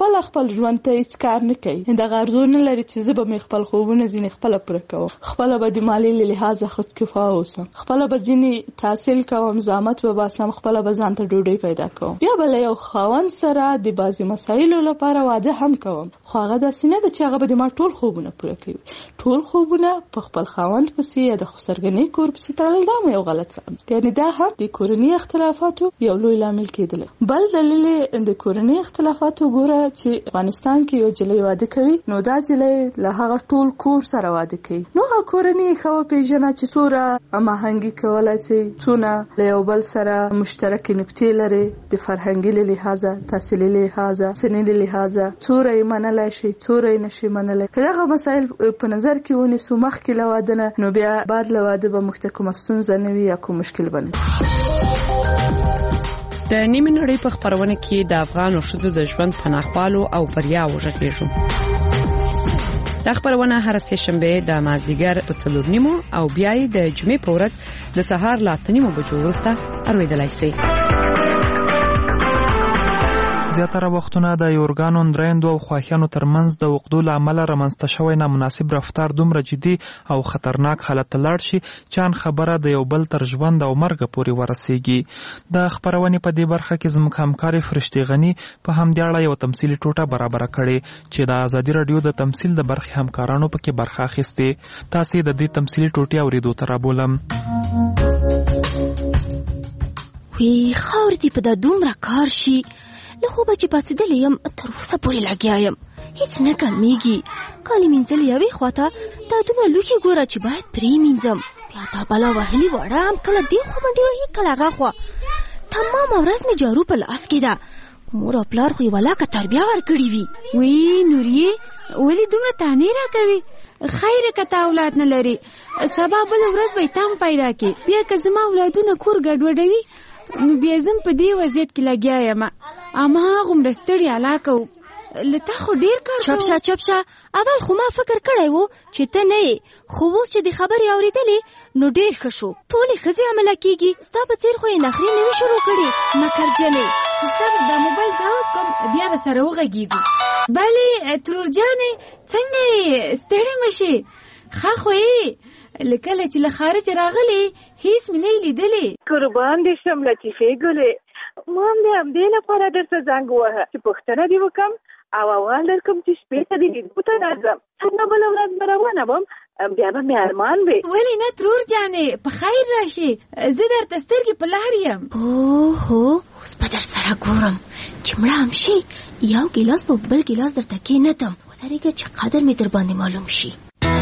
خپل ژوند ته هیڅ کار نه کوي دا غرضونه لري چې زه به مې خپل خوبونه ځینې خپل پوره کوم خپل به د مالی له لحاظه خودکفا اوسم خپل به ځینې تحصیل کوم زحمت به باسم خپل به ځان ته ډوډۍ پیدا کوم بیا بل یو خاوند سره د بازي مسایلو لپاره واده هم کوم خو هغه د سینې د چې هغه به د ما ټول خوبونه پوره کوي ټول خوبونه په خپل خاوند پسې یا د خسرګنۍ کور پسې تړل دا یو غلط فهم یعنی دا هم د کورنۍ اختلافاتو یو لوی لامل کېدل بل دلیل د کورنۍ اختلافاتو ګوره چې افغانستان کې یو جلې واده کوي نو دا جلې له هغه ټول کور سره واده کوي نو هغه کورنۍ خو پیژنه چې څوره ماهنګي کولای شي څونه له یو بل سره مشترک نقطې لري د فرهنګي له لحاظه تحصیلي له لحاظه سنې له لحاظه څوره یې منلای شي څوره یې نشي منلای کله مسایل په نظر کې ونیسو مخکې له واده نه نو بیا بعد له واده به مخته کومه ستونزه نه وي یا کوم مشکل به نه د نیمې نړۍ په خپرونه کې د افغان ښځو د ژوند پناهوالو او بریا وغږیږو دا خبرونه هر سه شنبه د مازدیګر په څلور نیمو او بیا د جمعې په ورځ د سهار لا اته نیمو بجو وروسته اورېدلای شئ زیاتره وختونه د یورګانو درېندو او خواهیانو ترمنځ د وقدو لامل رامنځته شوی نامناسب رفتار دومره جدي او خطرناک حالت ته لاړ شي چې ان خبره د یو بل تر ژوند او مرګ پورې ورسیږي د خبرونې په دې برخه کې زموږ همکاري فرشتي غني په همدې اړه یو تمثیلي ټوټه برابر کړې چې د ازادي رادیو د تمثیل د برخې همکارانو پکې برخه اخیستې تاسو د دې تمثیلي ټوټې اوریدو ته رابولم وی خاور دې په د دومره کار شي له خوبه چې پاتېدلی یم تر اوسه پورې لګیا یم هیڅ نه کمیږي کالي مینځل یوې خواته دا دومره لوښي ګوره چې باید پرې مینځم بیا دا بلا وهلي واړه هم کله دې خوا منډې وهي کله هغه خوا تمامه ورځ مې جارو په لاس کې ده مور او پلار خو یې ولاکه تربیه ورکړې وي وی نوریې ولې دومره تانې راکوي خیر که تا اولاد نه لري سبا بله ورځ به یې تام پیدا کړي بیا که زما اولادونه کور ګډوډوي نو بیا زم په دې وضعیت کې لګیا یم اما هغومره ستړي علاقه له تا خو ډېر کار چپ شه چپ شه اول خو ما فکر کړی و چې ته نه یې خو اوس چې د خبرې اورېدلې نو ډېر ښه شو ټولې ښځې عمله کېږي ستا په څېر خو یې نخرې نه وي شروع کړې مکرجنې صبر دا موبایل ځواب کوم بیا به سره وغږېږو بلې ترور جانې څنګه یې ستړې مه شې ښه خو یې لکه چې له خارج راغلی هیڅ مې نه لیدلی قربان دې شم لطیفې ګلې ما هم د همدې لپاره درته زنګ ووهه چې پوښتنه دې وکړم او اول درکړم چې شپې ته دې لیدو ته راځم څنګه بله ورځ به روانه وم بیا به مې ارمان وي ولې نه ترور جانې په خیر راشي زه درته سترګې په لار یم اوهو اوس به در سره ګورم چې مړه هم شي یو ګیلاس په بل ګیلاس درته کېنږدم ودرېږه چې قدر مې در باندې معلوم شي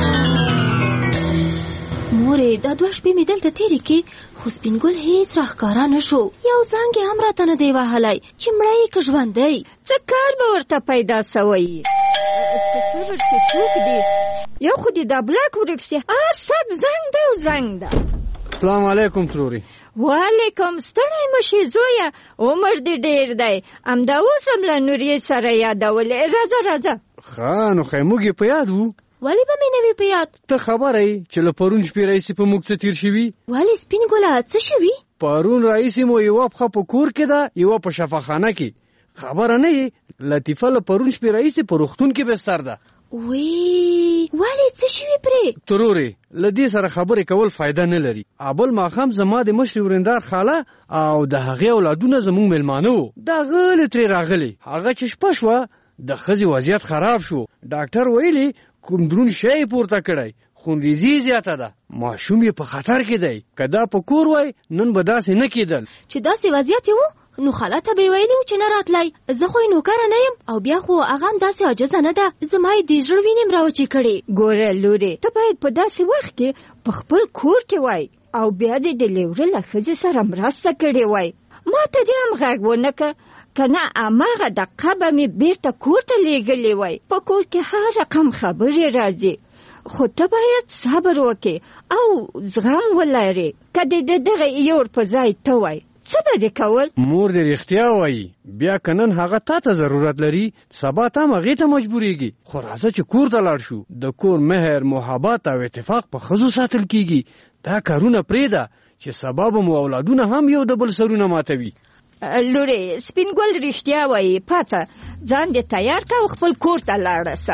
مورې دا دوه شپې مې دلته تېرې کې خو سپین ګل هېڅ راښکاره نه شو یو زنګ یې هم راته نه دی وهلی چې مړه یې که ژوندی څه کار به ورته پیدا سوی ته صبر چې څوک دی یو خو دې دا بلاک ورک شي هر ساعت زنګ دی او زنګ ده السلام علیکم تروري وعلیکم ستړی مه شې زویه عمر دې ډېر دی همدا اوس هم له نوریې سره یادولې راځه راځه ښه نو خی موږ یې په یاد وو ولی به مې نه وي په یاد ته خبره یې چې له پرون شپې راهیسې په موږ څه تېر شوي ولې سپین ګله څه شوي پرون راهیسې مو یوه پښه په کور کې ده یوه په شفاخانه کې خبره نه یې لطیفه له پرون شپې راهیسې په روغتون کې بستر ده وی ولې څه شوي پرې ترورې له دې سره خبرې کول فایده نه لري بل ماښام زما د مشرې ورېندار خاله او د هغې اولادونه زموږ میلمانه وو دا غلې ترې راغلي هغه چې شپه شوه د ښځې وضعیت خراب شو ډاکټر ویلي کوم درون شی پورته کړی خونریزي زیاته ده ماشوم یې په خطر کې دی که دا په کور وای نن به داسې نه کېدل چې داسې وضعیت یې و نو خاله ته به یې ویلي و چې نه راتلی زه خو یې نوکره نه یم او بیا خو هغه هم داسې عاجزه نه ده زما یې د زړه وینې م راوچې کړې ګوره لورې ته باید په داسې وخت کې په خپل کور کې وای او بیا دې د لیوره له ښځې سره مرسته کړې وای ما ته دې هم غږ ونه کړه که نه هماغه دقیقه به مې بېرته کور ته لېږلې وای په کور کې هر رقم خبرې راځي خو ته باید صبر وکې او زغم ولرې که دې د دغه یور په ځای ته وای څه به دې کول مور دې رښتیا وایي بیا که نن هغه تا ته ضرورت لري سبا ته هم هغې ته مجبورېږي خو راځه چې کور ته لاړ شو د کور مهر محبت او اتفاق په ښځو ساتل کېږي دا کارونه پرېږده چې سبا به مو اولادونه هم یو د بل سرونه ماتوي لورې سپین ګل رښتیا وایي، پاڅه ځان دې تیار که او خپل کور ته لاړه سه.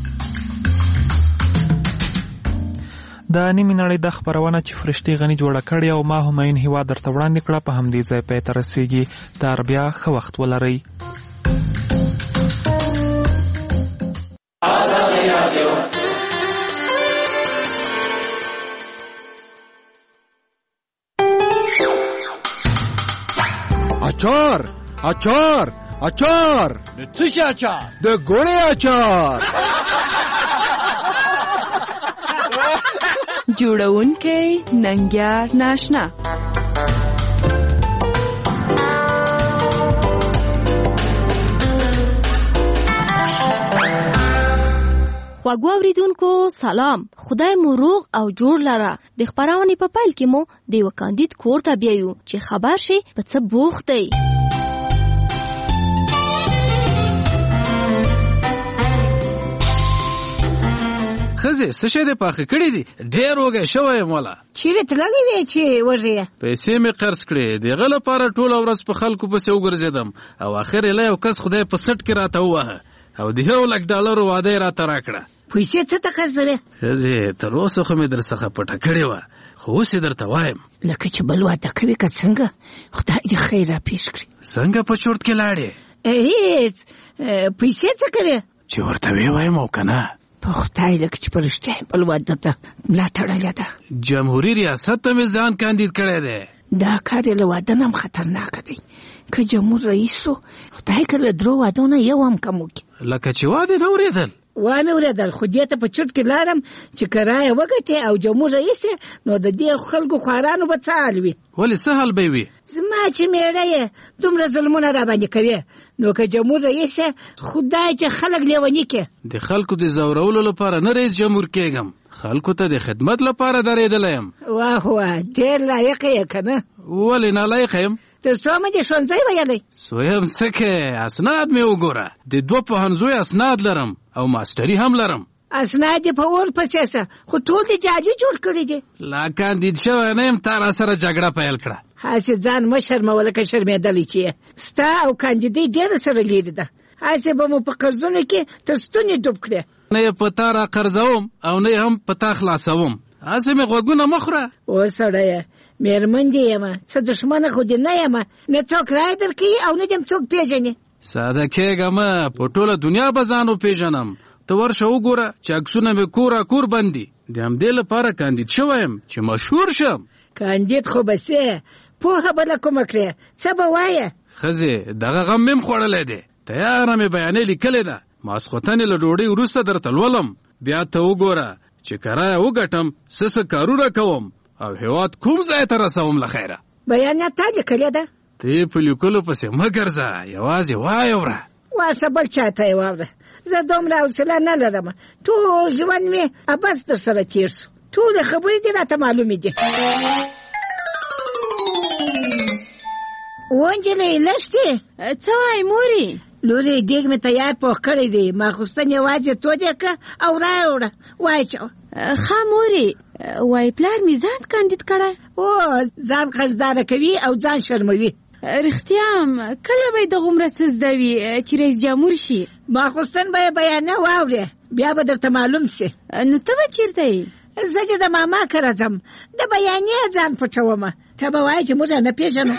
د نیمې نړۍ د خپرونه چې فرشتي غني جوړه کړې او ما همایون هیواد درته وړاندې کړه په همدې ځای پای ته رسیږي. تر بیا ښه وخت ولرئ. اچار اچار اچار د څه شي اچار؟ د ګوړې اچار. جوړونکی ننګیار ناشنا. خواږو اوریدونکو سلام، خدای مو روغ او جوړ لره. د خپرونې په پیل کې مو د یو کاندید کور ته بیایو چې خبر شي په څه بوخت دی. خزه څه شه دې پاخه کړې دي؟ ډېر وګه شوی مولا. چیرې تللې وې چې وږې؟ پیسې مې قرض کړې دغه لپاره ټول ورځ په خلکو پسې وګرځېدم او اخر یې له یو کس خدای په سټ کې راته ووهه او د یو لک ډالرو وعده یې راته راکړه. پیسې څه ته قرضوې؟ خزه تر اوسه خو مې در څخه پټه کړې وه، خو اوس یې درته وایم. لکه چې بل واده کوې که څنګه؟ خدای دې خیر راپېښ کړي. څنګه په چورت کې لاړې؟ هېڅ. پیسې څه کوې؟ چې ورته ویې وایم او که نه؟ په خدای لکه چې په رښتیا بل واده ته ملا تړلې ده. جمهوري ریاست ته مې ځان کاندید کړی دی. دا کار یې له واده نه هم خطرناکه دی. که جمهور رئیس شو خدای که له درو وادو نه یو هم کم وکړي. لکه چې وادې نه اورېدل؟ وامې اورېدل، خو دې ته په چوټ کې لاړم چې که رایه وګټې او جمهور رئیس نو د دې خلکو خوارانو به څه حال وي؟ ولې څه حال به وي؟ زما چې میړه یې دومره ظلمونه را باندې کوي نو که جمهور رئیس خدای چې خلک لیوني کړي. د خلکو د زورولو لپاره نه رئیس جمهور کېږم، خلکو ته د خدمت لپاره درېدلی یم. واه واه ډېر لایق یې که نه؟ ولې نالایق یم؟ تر څو مې دې ښوونځی ویلی؟ سویم څه کې اسناد مې وګوره، د دوه پوهنځیو اسناد لرم او ماسټري هم لرم. اسناد یې په اور پسې سه، خو ټول دې جعلي جوړ کړي دي. لا کاندید شوی نه یم تا را سره جګړه پیل کړه. هسې ځان مه شرموه لکه شرمېدلی چې یې. ستا او کاندیدۍ ډېره سره لیرې ده، هسې به مو په قرضونو کې تر ستونې ډوب کړې. نه یې په تا را قرضوم او نه یې هم په تا خلاصوم، هسې مې غوږونه مه خوره. او سړیه مېرمن دې یم، څه دښمنه خو دې نه یم، نه څوک رایه در کوي او نه دې هم څوک پېژني. ساده کېږه مه، په ټوله دنیا به ځان وپېژنم. ته ورشه وګوره چې عکسونه مې کور کور بندي. د همدې لپاره کاندید شوی یم چې مشهور شم. کاندید خو به سې پوهه به له کومه کړې، څه به وایې؟ ښځې دغه غم مې هم خوړلی دی، تیاره مې بیانې لیکلې ده، ماسخوتنې له ډوډۍ وروسته درته لولم. بیا ته وګوره چې که رایه وګټم څه څه کارونه کوم او هېواد کوم ځای ته رسوم. له خیره بیانیه تا لیکلې ده؟ ته یې په لیکلو پسې مه ګرځه، یوازې وایه وره. واسه بل چا ته یې واوره، زه دومره حوصله نه لرم، ټول ژوند مې ابس در سره تېر شو، ټولې خبرې دې راته معلومې دي. ونجلۍ لښتې څه وایې مورې؟ لورې دیګ مې تیار پوخ کړی دی، ماخوستن یوازې تودې که او رایه وړه واچوه. ښه مورې، وایي پلار مې ځان کاندید کړی؟ او ځان قرضداره کوي او ځان شرموي. رښتیا هم کله به یې دغومره څه زده وي چې رئیس جمهور شي؟ ماخوستن به یې بیانیه واورې، بیا به درته معلوم سي. نو ته به چېرته یې؟ زه دې د ماما کره ځم، د بیانیې ځان پټومه، ته به وایې چې موږ نه پېژنو.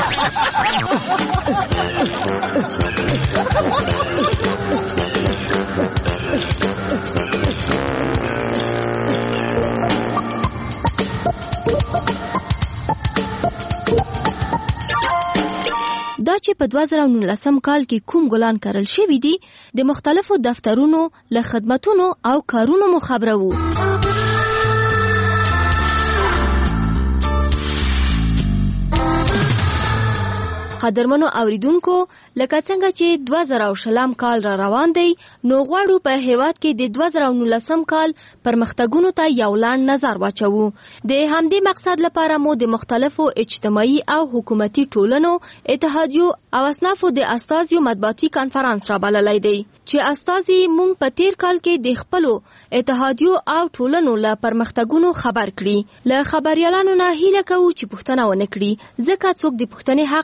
دا چې په دوه زره نولسم کال کې کوم ګلان کرل شوي دي د مختلفو دفترونو له خدمتونو او کارونو مو خبرو. قدرمنو اوریدونکو، لکه څنګه چې دوه زره شلم کال را روان دی، نو غواړو په هیواد کې د دوه زره نولسم کال پرمختګونو ته یو لاند نظر واچوو. د همدې مقصد لپاره مو د مختلفو اجتماعي او حکومتي ټولنو، اتحادیو او اصنافو د استازیو مطبوعاتي کانفرنس را بللی دی چې استازي مونږ په تیر کال کې د خپلو اتحادیو او ټولنو له پرمختګونو خبر کړي. له خبريالانو نه هیله کوو چې پوښتنه ونه کړي، ځکه څوک د پوښتنې حق نه لري.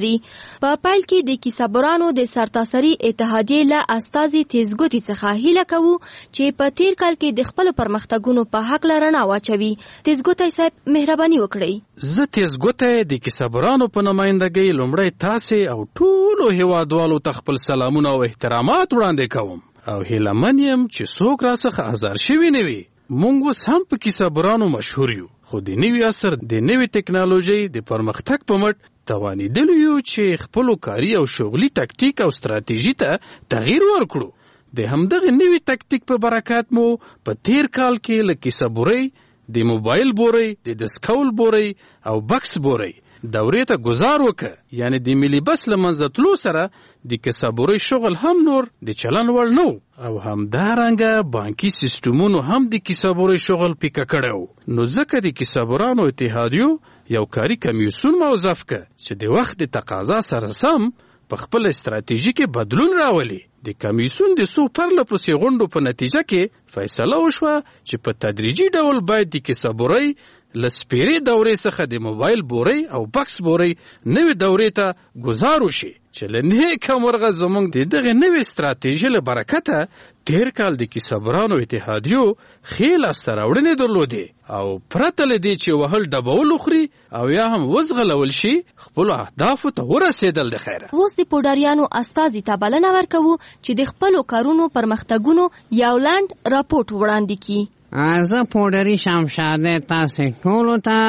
لري. په پایل کې د کیسهبرانو د سرتاسري اتحادیې له استازي تیزګوتي څخه هیله کوو چې په تیر کال کې د خپل پرمختګونو په حق لرنا واچوي. تیزګوتي صاحب مهرباني وکړئ. زه تیزګوتي د کیسهبرانو په نمائندګۍ لومړی تاسې او ټولو هیوادوالو ته خپل سلامونه او احترامات وړاندې کوم او هیله من یم چې څوک راڅخه ازار شوي نه وي. مونږ اوس هم په کیسهبرانو مشهور یو، خو د نوي عصر د نوي ټکنالوژۍ د پرمختګ په مټ توانېدلی یو چې خپلو کاري او شغلي تکتیک او ستراتیژي ته تغییر ورکړو. د همدغه نوي تکتیک په برکت مو په تیر کال کې له کیسهبورۍ، د موبایل بورۍ، د دسکول بورۍ او بکس بورۍ دورې ته گزار وکړه. یعنی د ملي بس له منځه تلو سره د کیسهبورۍ شغل هم نور د چلن وړ نه و او همدارنګه بانکي سیستمونو هم د کیسهبورۍ شغل پیکه کړی و. نو ځکه د کیسهبرانو اتحادیو یو کاري کمیسیون موظف کړ چې د وخت د تقاضا سره سم په خپل استراتیژي کې بدلون راولي. د کمیسیون د څو پرله پسې غونډو په نتیجه کې فیصله وشوه چې په تدریجي ډول باید د کیسهبورۍ له سپیرې دورې څخه د موبایل بورۍ او بکس بورۍ نوې دورې ته ګزار وشي چې له نیکه مرغه زموږ د دغې نوې ستراتیژۍ له برکته تیر کال د کیسهبرانو اتحادیو ښې لاسته راوړنې درلودې او پرته له دې چې وهل ډبول وخوري او یا هم وزغلول شي خپلو اهدافو ته ورسېدل. د خیره اوس د پوډاریانو استازي ته بلنه ورکوو چې د خپلو کارونو پرمختګونو یو لنډ راپورټ وړاندې کړي. زه پوډري شمشاده تاسې ټولو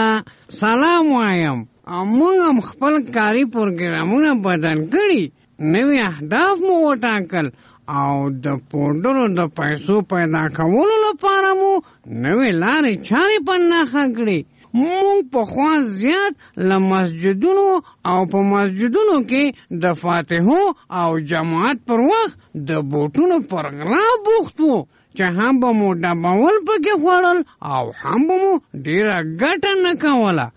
ته سلام وایم. موږ هم خپل کاري پروګرامونه بدل کړي، نوي اهداف مو وټاکل او د پوډرو د پیسو پیدا کولو لپاره مو نوې لارې چارې په نښه کړي. موږ پخوا زیات له مسجدونو او په مسجدونو کې د فاتحو او جماعت پر وخت د بوټونو پر غلا بوخت وو چې هم به مو ډبول پکې خوړل او هم به مو ډېره ګټه نه کوله،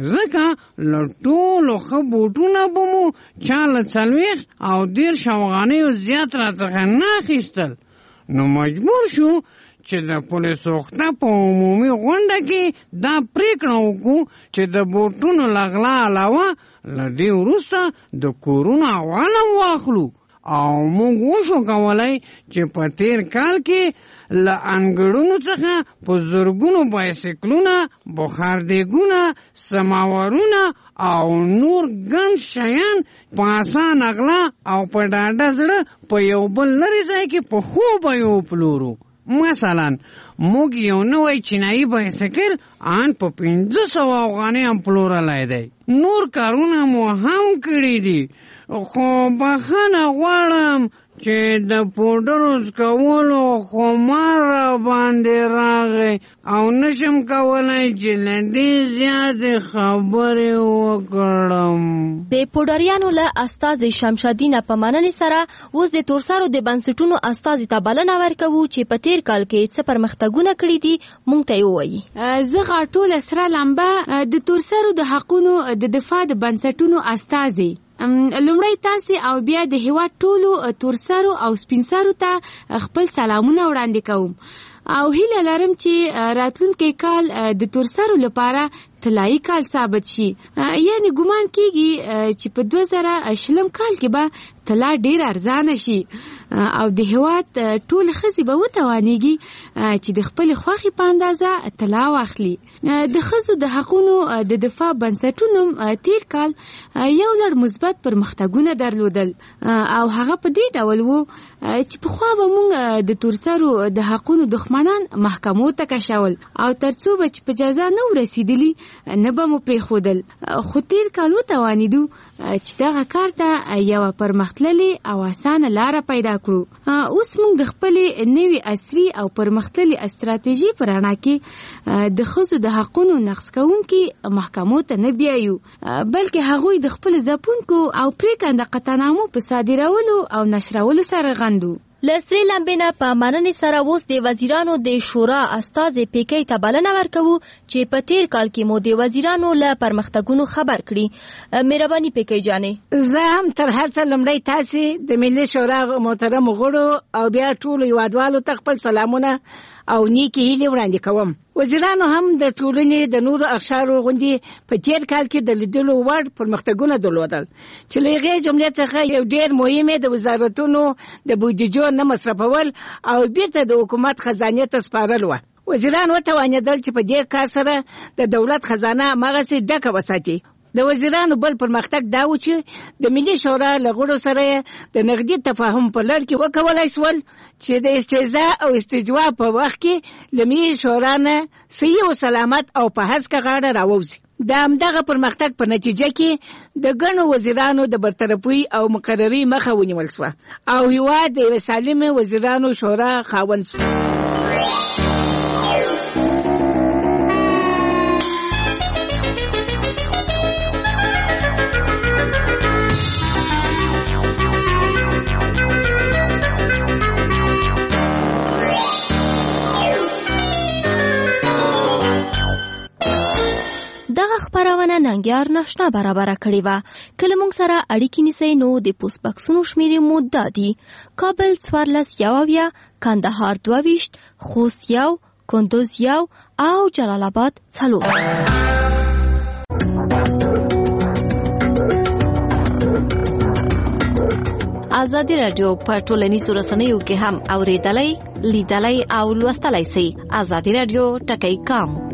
ځکه له ټولو ښه بوټونه به مو چا له څلوېښت او دېرش افغانیو زیات راڅخه نه اخیستل. نو مجبور شو چې د پولیسو خته په عمومي غونډه کې دا پریکړه وکړو چې د بوټونو له غلا علاوه له دې وروسته د کورونو احوال هم واخلو. او موږ وشو کولای چې په تیر کال کې له انګړونو څخه په زرګونو بایسکلونه، بخاردېګونه، سماورونه او نور ګڼ شیان په اسانه غلا او په ډاډه زړه په یو بل لرې ځای کې په ښو بیو وپلورو. مثلا موږ یو نوی چینایي بایسکل ان په پنځه سوه افغانۍ هم پلورلی دی. نور کارونه مو هم کړي دي، خو بخښنه غواړم چې د پوډرو څکولو خمار را باندې راغی او نشم کولی چې له دې زیاتې خبرې وکړم. د پوډریانو له استازي شمشادینه په مننې سره اوس د تورسرو د بنسټونو استازي ته بلنه ورکوو چې په تیر کال کې څه پرمختګونه کړي دي موږ ته یې ووایي. زه غاټوله سره لمبه د تورسرو د حقونو د دفاع د بنسټونو استازي لومړی تاسې او بیا د هیواد ټولو تورسرو او سپینسرو ته خپل سلامونه وړاندې کوم او هیله لرم چې راتلونکی کال د تورسرو لپاره طلایي کال ثابت شي. یعنی ګمان کیږي چې په دوه زره شلم کال کې به طلا ډیر ارزانه شي او د هیواد ټول ښځې به وتوانیږي چې د خپل خوښې په اندازه طلا واخلي. د ښځو د حقونو د دفاع بنسټونو تیر کال یو لړ مثبت پرمختګونه درلودل او هغه په دې ډول وو چې پخوا به موږ د تورسرو د حقونو دښمنان محکمو ته کشول او ترڅو به چې په جزا نه ورسېدلي نه به مو پرېښودل. خو تیر کال وتوانېدو چې دغه کار ته یوه پرمختللې او اسانه لاره پیدا کړو. اوس موږ د خپلې نوې عصري او پرمختللې استراتیژي په رڼا کې د ښځو د حقونو نقض کوونکي محکمو ته نه بیایو، بلکې هغوی د خپل ځپونکو او پرېکنده قطعنامو په صادرولو او نشرولو سره غندو. له سرې لمبې نه په مننې سره اوس د وزیرانو د شورا استازي پیکۍ ته بلنه ورکوو چې په تیر کال کې مو د وزیرانو له پرمختګونو خبر کړي. مهرباني پیکۍ جانې. زه هم تر هر څه لومړی تاسې د ملي شورا محترمو غړو او بیا ټولو هیوادوالو ته خپل سلامونه او نیکې هیلې وړاندې کوم. وزیرانو هم د ټولنې د نورو اقشارو غوندې په تیر کال کې د لیدلو وړ پرمختګونه درلودل چې له هغې جملې څخه یو ډېر مهم د وزارتونو د بودیجو نه مصرفول او بیرته د حکومت خزانې ته سپارل وه. وزیران وتوانېدل چې په دې کار سره د دولت خزانه هماغسې ډکه وساتي. د وزیرانو بل پرمختګ دا و چې د ملي شورا له غړو سره د نقدي تفاهم په لړ کې وکولای شول چې د استهزاء او استجوا په وخت کې له ملي شورا نه صحیح او سلامت او په هسکه غاړه راووځي. د همدغه پرمختګ په نتیجه کې د ګڼو وزیرانو د برطرفي او مقرري مخه ونیول شوه او هېواد د یوې سالمې وزیرانو شورا خاوند شو. دغه خبرونه ننګیار ناشنا برابر کړی و. کله موږ سره اړیکې نیسئ نو د پوسټ باکسونو شمیرې مو دا دي: کابل څوارلس یو اویا، کندهار دوه ویشت، خوست یو، کندوز یو او جلال آباد څلور. ازادي راډیو په ټولنیزو رسنیو کې هم اوریدلای، لیدلای او لوستلای شئ. ازادي راډیو ټکی کام